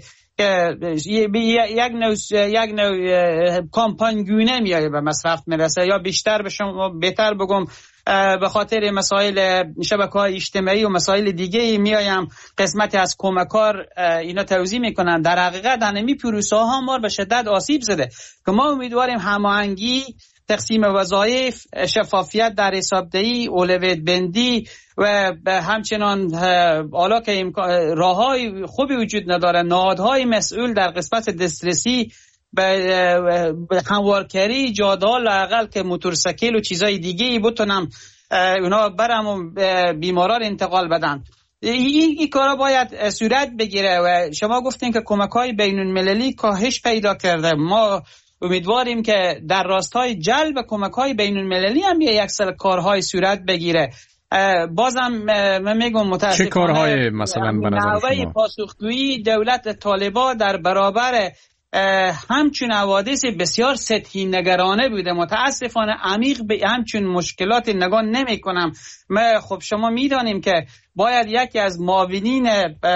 یک نوع کامپانگونه میایه به مصرف میرسه، یا بیشتر به شما بهتر بگم به خاطر مسائل شبکه‌های اجتماعی و مسائل دیگه میایم قسمتی از کمکار اینا توزیع میکنن. در حقیقت همین پروسه ها ما به شدت آسیب زده که ما امیدواریم هماهنگی، تقسیم وظایف، شفافیت در حسابدهی، اولویت بندی و همچنان حالا که راههای خوبی وجود نداره، نهادهای مسئول در قسمت دسترسی به هموارکری جادال لااقل که موتورسیکل و چیزای دیگه بتونم اونا برم و بیماران انتقال بدن. این کارا باید صورت بگیره و شما گفتین که کمک‌های بین‌المللی کاهش پیدا کرده. ما امیدواریم که در راستای جلب کمک‌های بین‌المللی هم یک سری کارهای صورت بگیره. بازم من میگم متاسفانه چه کارهای مثلا به نظر شما؟ پاسخگویی دولت طالبان در برابر همچون حوادث بسیار سطحی نگرانه بوده. متاسفانه عمیق به همچون مشکلات نگاه نمی کنم. خب شما میدانیم که باید یکی از معاونین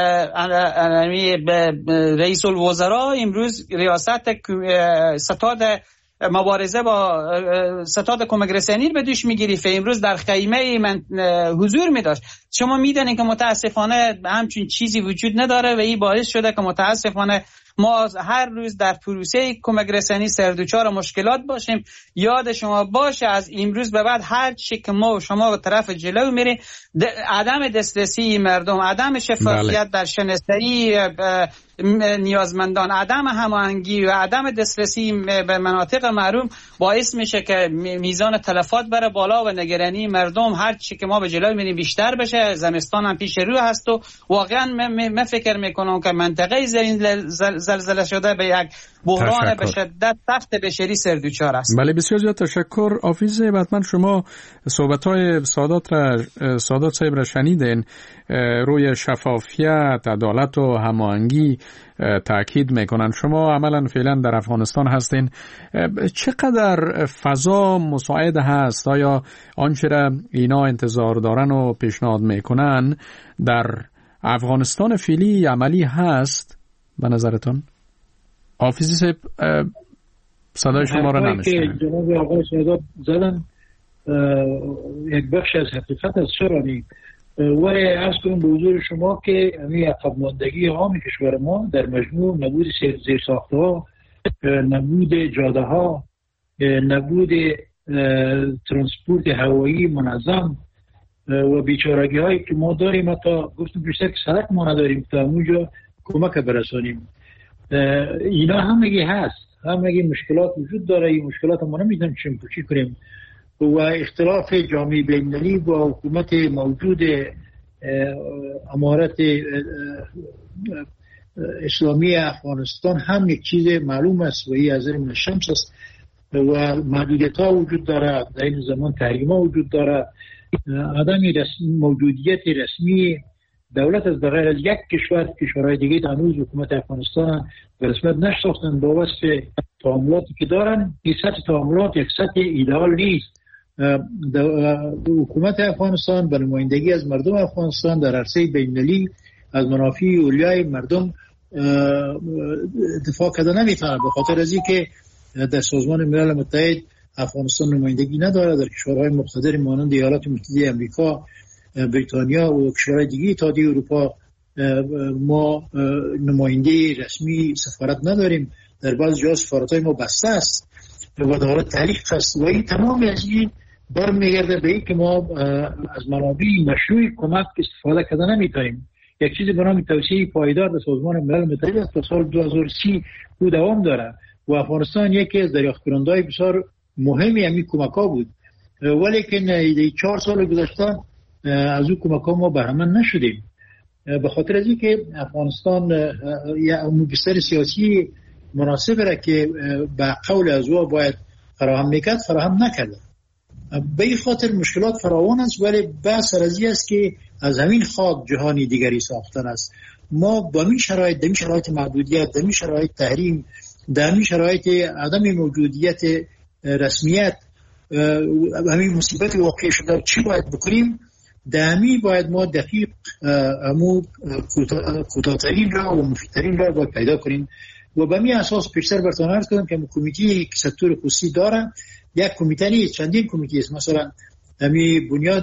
رئیس الوزراء امروز ریاست ستاد مبارزه با ستاد کمک رسانی به دوش میگیری، امروز در خیمه من حضور میداشت. شما میدانید که متاسفانه همچین چیزی وجود نداره و این باعث شده که متاسفانه ما هر روز در پروسه کمک رسانی سردوچار مشکلات باشیم. یاد شما باشه از امروز به بعد هر چی که ما و شما به طرف جلو میریم، عدم دسترسی مردم، عدم شفافیت در شناسایی نیازمندان، عدم هماهنگی و عدم دسترسی به مناطق محروم باعث میشه که میزان تلفات بره بالا و نگرانی مردم هر چی که ما به جلو میریم بیشتر بشه. زمستان هم پیش رو هست و واقعا من فکر میکنم که منطقه زلزله شده به یک بحران به شدت سخت بشری سردوچار است. بله بسیار زیاد تشکر. آفیز بتمن شما صحبت‌های سادات صاحب را شنیدین، روی شفافیت، عدالت و هماهنگی تاکید میکنن. شما عملا فعلا در افغانستان هستین، چقدر فضا مساعد هست؟ آیا آنچه را اینا انتظار دارن و پیشنهاد میکنن در افغانستان فعلی عملی هست به نظرتون؟ حافظی صاحب صدای شما را نمیشنویم. جناب آقای سادات زدن یک بخش از حقیقت از چرانی، ولی از کنم به حضور شما که همی عقب ماندگی عام کشور ما در مجموع نبود زیرساخته ها، نبود جاده ها، نبود ترانسپورت هوایی منظم و بیچارگی هایی که ما داریم، حتی گفتم بیشتر که سرک ما نداریم تا اونجا کمک برسانیم. اینا همگی هست، همگی مشکلات وجود داره. این مشکلات ما نمیدونم چی کنیم و اختلاف جامعه بین‌المللی با حکومت موجود امارت اسلامی افغانستان هم یک چیز معلوم است و این از من شمس است و محدودیت ها وجود داره. در این زمان تحریم ها وجود داره. عدم موجودیت رسمی دولت از بغیر از یک کشورهای دیگه هنوز حکومت افغانستان به رسمیت نشناختن با وصف تعاملاتی که دارن. این سطح تعاملات یک سطح ایدئال نیست. حکومت افغانستان به نمایندگی از مردم افغانستان در عرصه بین‌المللی از منافع اولیای مردم دفاع کردن نمیتونه، به خاطر از اینکه در سازمان ملل متحد افغانستان نمایندگی نداره. در کشورهای مقتدر مانند ایالات متحده آمریکا، بریتانیا و کشورهای دیگه اتحادیه اروپا ما نماینده رسمی سفارت نداریم. در بعضی جاها سفارت‌های ما بسته است و داره تعلیق است و این تمام از این برمیگرده به این که ما از منابع مشروع کمک استفاده کردن نمیتونیم. یک چیزی به نام توسعه پایدار در سازمان ملل متحد است تا سال 2030 او دوام داره و افغانستان یکی از دریافت کننده‌های بسیار مهمی همین کمک‌ها بود، ولی که 4 سال گذشته از او کمک‌ها ما بهره‌مند نشدیم به خاطر از اینکه افغانستان یا مبصر سیاسی مناسب را که به قول از او باید فراهم میکرد فراهم نکرده. به این خاطر مشکلات فراوان است، ولی بحث سرازی است که از همین خاک جهانی دیگری ساختن است. ما با این شرایط، دمی شرایط محدودیت، دمی شرایط تحریم، دمی شرایط عدم موجودیت رسمیت، همین مصیبت واقع شده چی باید بکنیم؟ دمی باید ما دقیق امو کوتاه‌ترین را و مفیدترین را باید پیدا کنیم و به می اساس پیشتر براتون عرض کردم که کمیته که سکتور خصوصی داره، یک کمیته نیست، چندین کمیته است. مثلا همین بنیاد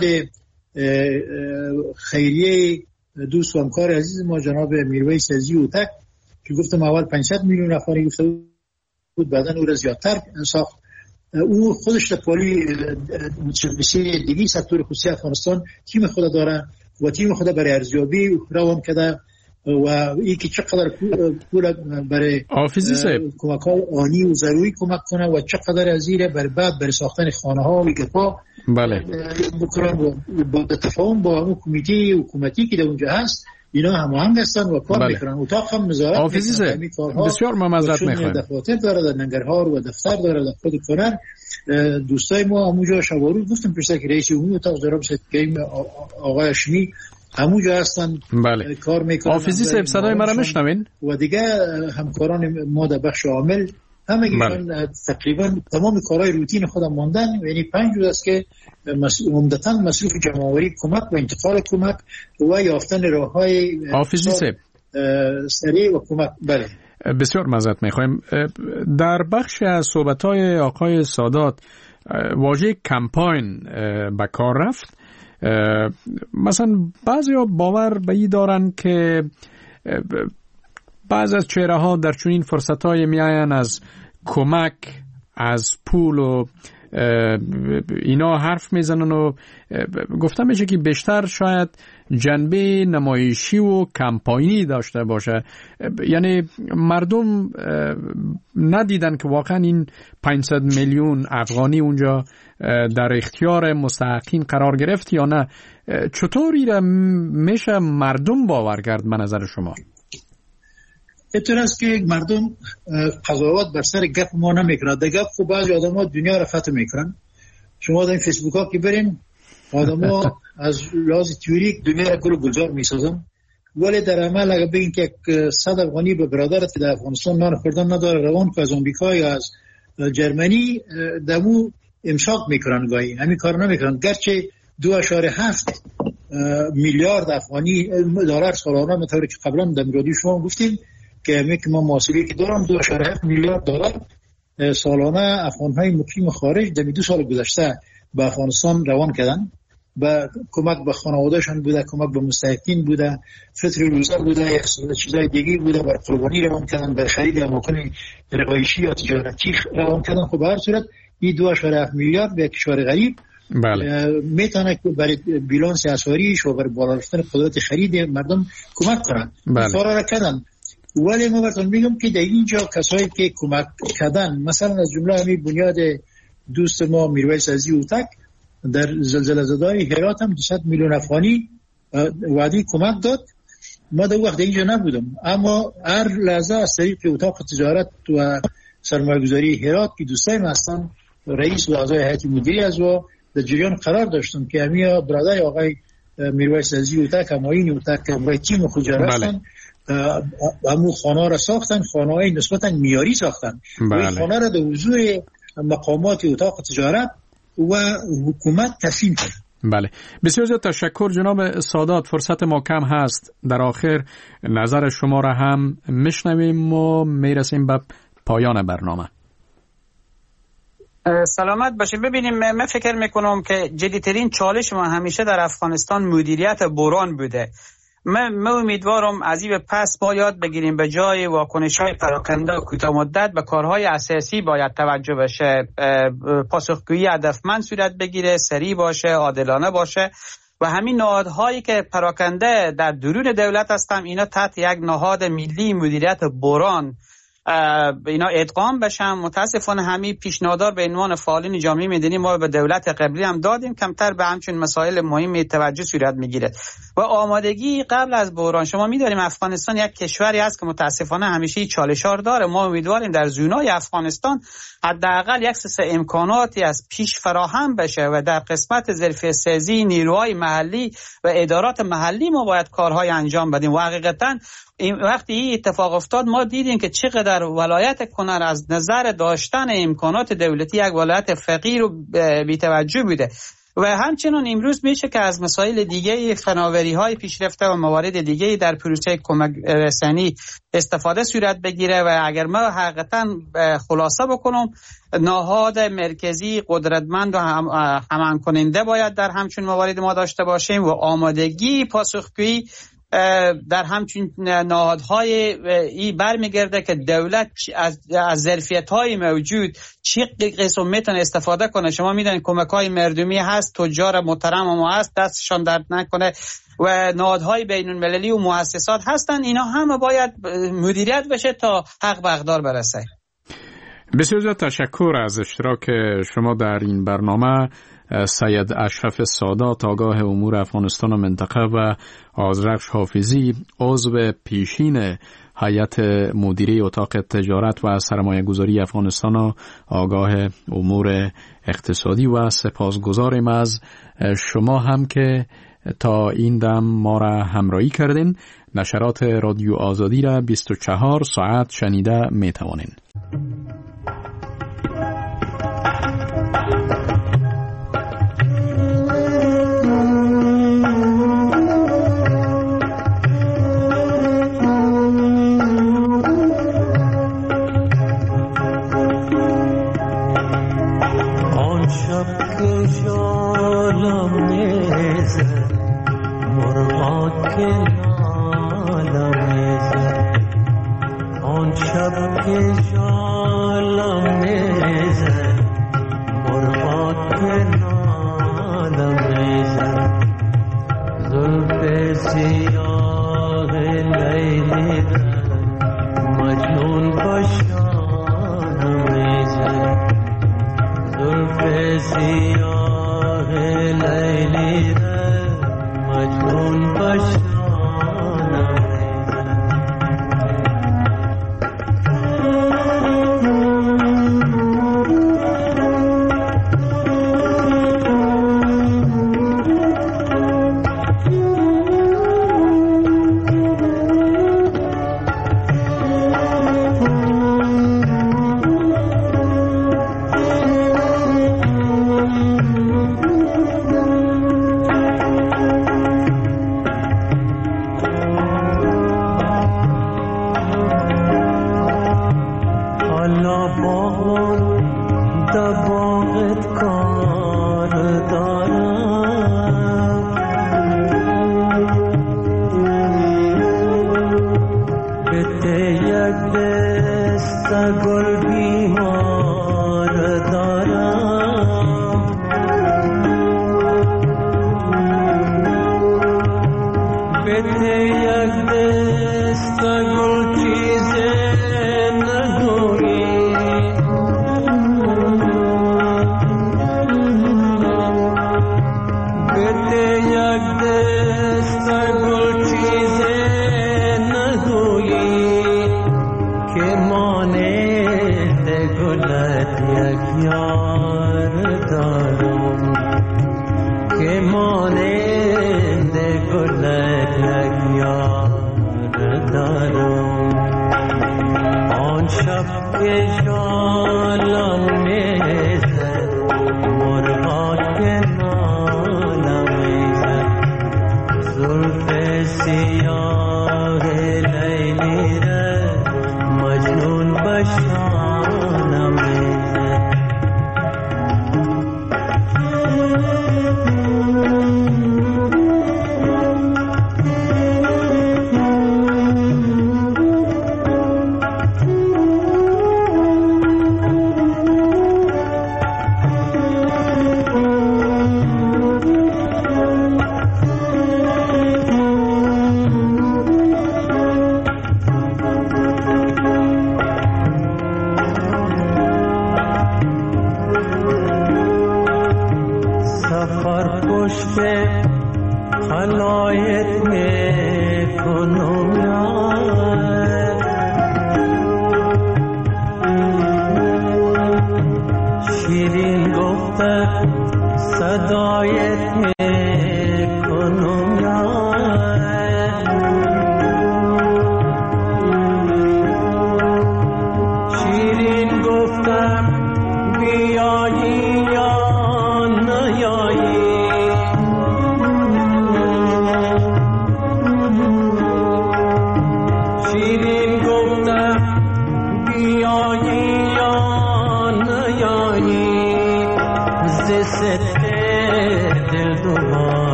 خیریه دوست و همکار عزیز ما جناب میرویس عزیزی اوتک که گفتم اول 500 میلیون افغانی گفته بود، بعداً او را زیادتر ساخت. او خودش در پالی متشبثی دیگه سکتور خصوصی افغانستان تیم خود داره و تیم خود برای ارزیابی روان کرده و این که چقدر پول برای کمک‌های آنی و ضروری کمک کنه و چقدر از این برای بعد برای ساختن خانه‌ها و گپا بکنن با تفاهم با اون کمیته حکومتی که در اونجا هست. اینا هماهنگ هستن و کار میکنن. اتاق هم نظارت میکنه. بسیار معذرت میخوام. دفاتر داره در ننگرهار و دفتر داره در خود کنر. دوستای ما اونجا شب و روز گفتم پیشتر که رئیس عمومی اتاق جناب سید کریم آقای هاشمی همونجا هستن. بله. کار میکنن. حافظی صاحب صدای مرا میشنوین؟ و دیگه همکاران ما در بخش عامل همگیشون تقریبا تمام کارهای روتین خودم ماندن. یعنی 5 روز است که عمدتاً مصروف جمع‌آوری کمک و انتقال کمک و یافتن راه‌های حافظی صاحب سریع و کمک. بله. بسیار معذرت می‌خوایم. در بخش از صحبت‌های آقای سادات واژه کمپاین به کار رفت. مثلا بعضیا باور به این دارن که بعض از چهره ها در چنین فرصت‌های میآیند از کمک، از پول و اینا حرف میزنن و گفته میشه که بیشتر شاید جنبه نمایشی و کمپاینی داشته باشه. یعنی مردم ندیدن که واقعا این 500 میلیون افغانی اونجا در اختیار مستحقین قرار گرفت یا نه. چطوری را میشه مردم باور کرد به نظر شما؟ اینطور است که مردم قضاوت بر سر گپ ما نمیکنن. در گپ خب بعضی آدم ها دنیا را فتح میکنن. شما در این فیسبوک ها که برین آدم ها از لحاظ تئوریک دنیا را گل گلزار میسازن، ولی در عمل اگر بگین که 100 افغانی به برادرت که در افغانستان نان خوردن نداره روان که از آمریکا یا از جرمنی دمو امساق میکنن، گاهی همین کار نمیکنن. گرچه 2.7 میلیارد افغانی دلار سالانه مطابق که قبلا در رادیو شما گفتیم که ما محاسبه که دارم 2.7 میلیارد دلار سالانه افغان‌های مقیم خارج در 2 سال گذشته به افغانستان روان کردن. با کمک به خانواده‌شان بوده، کمک به مستحقین بوده، فطر روزه بوده، یک چیزای دیگه بوده، بر قربانی روان کردن، به خرید اماکن رقایشی یا تجارتی روان کردن. خب به هر صورت این 2.7 میلیارد به کشور غریب میتونه که برای بیلانس اسعاریش و برای بالا رفتن قدرت خرید مردم کمک کنن. کارا را کردن. ولی ما براتون میگم که در اینجا کسایی که کمک کردن، مثلا از جمله همین بنیاد دوست ما میرویس عزیزی اوتک در زلزله زده‌های هرات هم 200 میلیون افغانی وعده کمک داد. ما در وقت اینجا نبودم، اما هر لحظه از طریق اتاق تجارت و سرمایه‌گذاری هرات که دوستای ما هستن، رئیس و اعضای هیئت مدیره از و در جریان قرار داشتن که همین برادر آقای میرویس عزیزی اوتک همایین اوتک همراه تیم خود هستن. همون خانه را ساختن، خانه های نسبتا میاری ساختن. این خانه را در حضور مقامات اتاق تجارت و حکومت تسلیم کرد. بله، بسیار زیاد تشکر جناب سادات. فرصت ما کم هست، در آخر نظر شما را هم میشنویم و میرسیم به پایان برنامه. سلامت باشید. ببینیم، من فکر میکنم که جدیترین چالش ما همیشه در افغانستان مدیریت بحران بوده. من امیدوارم از این پس ما یاد بگیریم به جای واکنش‌های پراکنده و کوتاه مدت به کارهای اساسی باید توجه بشه. پاسخگویی هدفمند صورت بگیره، سریع باشه، عادلانه باشه و همین نهادهایی که پراکنده در درون دولت هستن اینا تحت یک نهاد ملی مدیریت بحران اینا ادغام بشن. متاسفانه همین پیشنهادات به عنوان فعالین جامعه مدنی ما به دولت قبلی هم دادیم، کمتر به همچین مسائل مهم توجه صورت میگیره. و آمادگی قبل از بحران، شما می‌داریم افغانستان یک کشوری است که متاسفانه همیشه چالش‌ها داره. ما امیدواریم در زونای افغانستان حداقل یک سلسله امکاناتی از پیش فراهم بشه و در قسمت ظرفیت‌سازی نیروهای محلی و ادارات محلی ما باید کارهای انجام بدیم. و حقیقتاً وقتی این اتفاق افتاد ما دیدیم که چقدر ولایت کنر از نظر داشتن امکانات دولتی یک ولایت فقیر و بی‌توجه بوده. و همچنین امروز میشه که از مسائل دیگه فناوری‌های پیشرفته و موارد دیگه در پروسه کمک رسانی استفاده صورت بگیره. و اگر ما حقیقتاً خلاصه بکنم، نهاد مرکزی قدرتمند و همان کننده باید در همچین موارد ما داشته باشیم و آمادگی پاسخگویی در همچین نهادهای این برمیگرده که دولت از ظرفیت‌های موجود چی قسم میتونه استفاده کنه. شما میدونید کمک‌های مردمی هست، تجار محترم ما هست، دستشان درد نکنه و نهادهای بین‌المللی و مؤسسات هستن. اینا همه باید مدیریت بشه تا حق به اقدار برسه. بسیار زیاد تشکر از اشتراک شما در این برنامه. سید اشرف سادات، آگاه امور افغانستان و منطقه، و آذرخش حافظی، عضو پیشین هیئت مدیره اتاق تجارت و سرمایه گذاری افغانستان و آگاه امور اقتصادی. و سپاسگزاریم از شما هم که تا این دم ما را همراهی کردین. نشرات رادیو آزادی را 24 ساعت شنیده می توانین.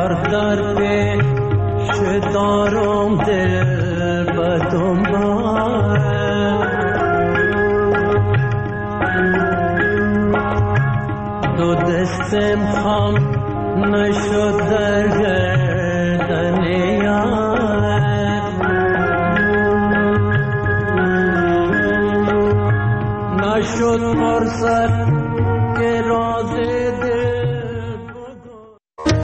یار در پیش دارم دل به دنبال دو دستم خم نشد در گردن یار نشد فرصت که راز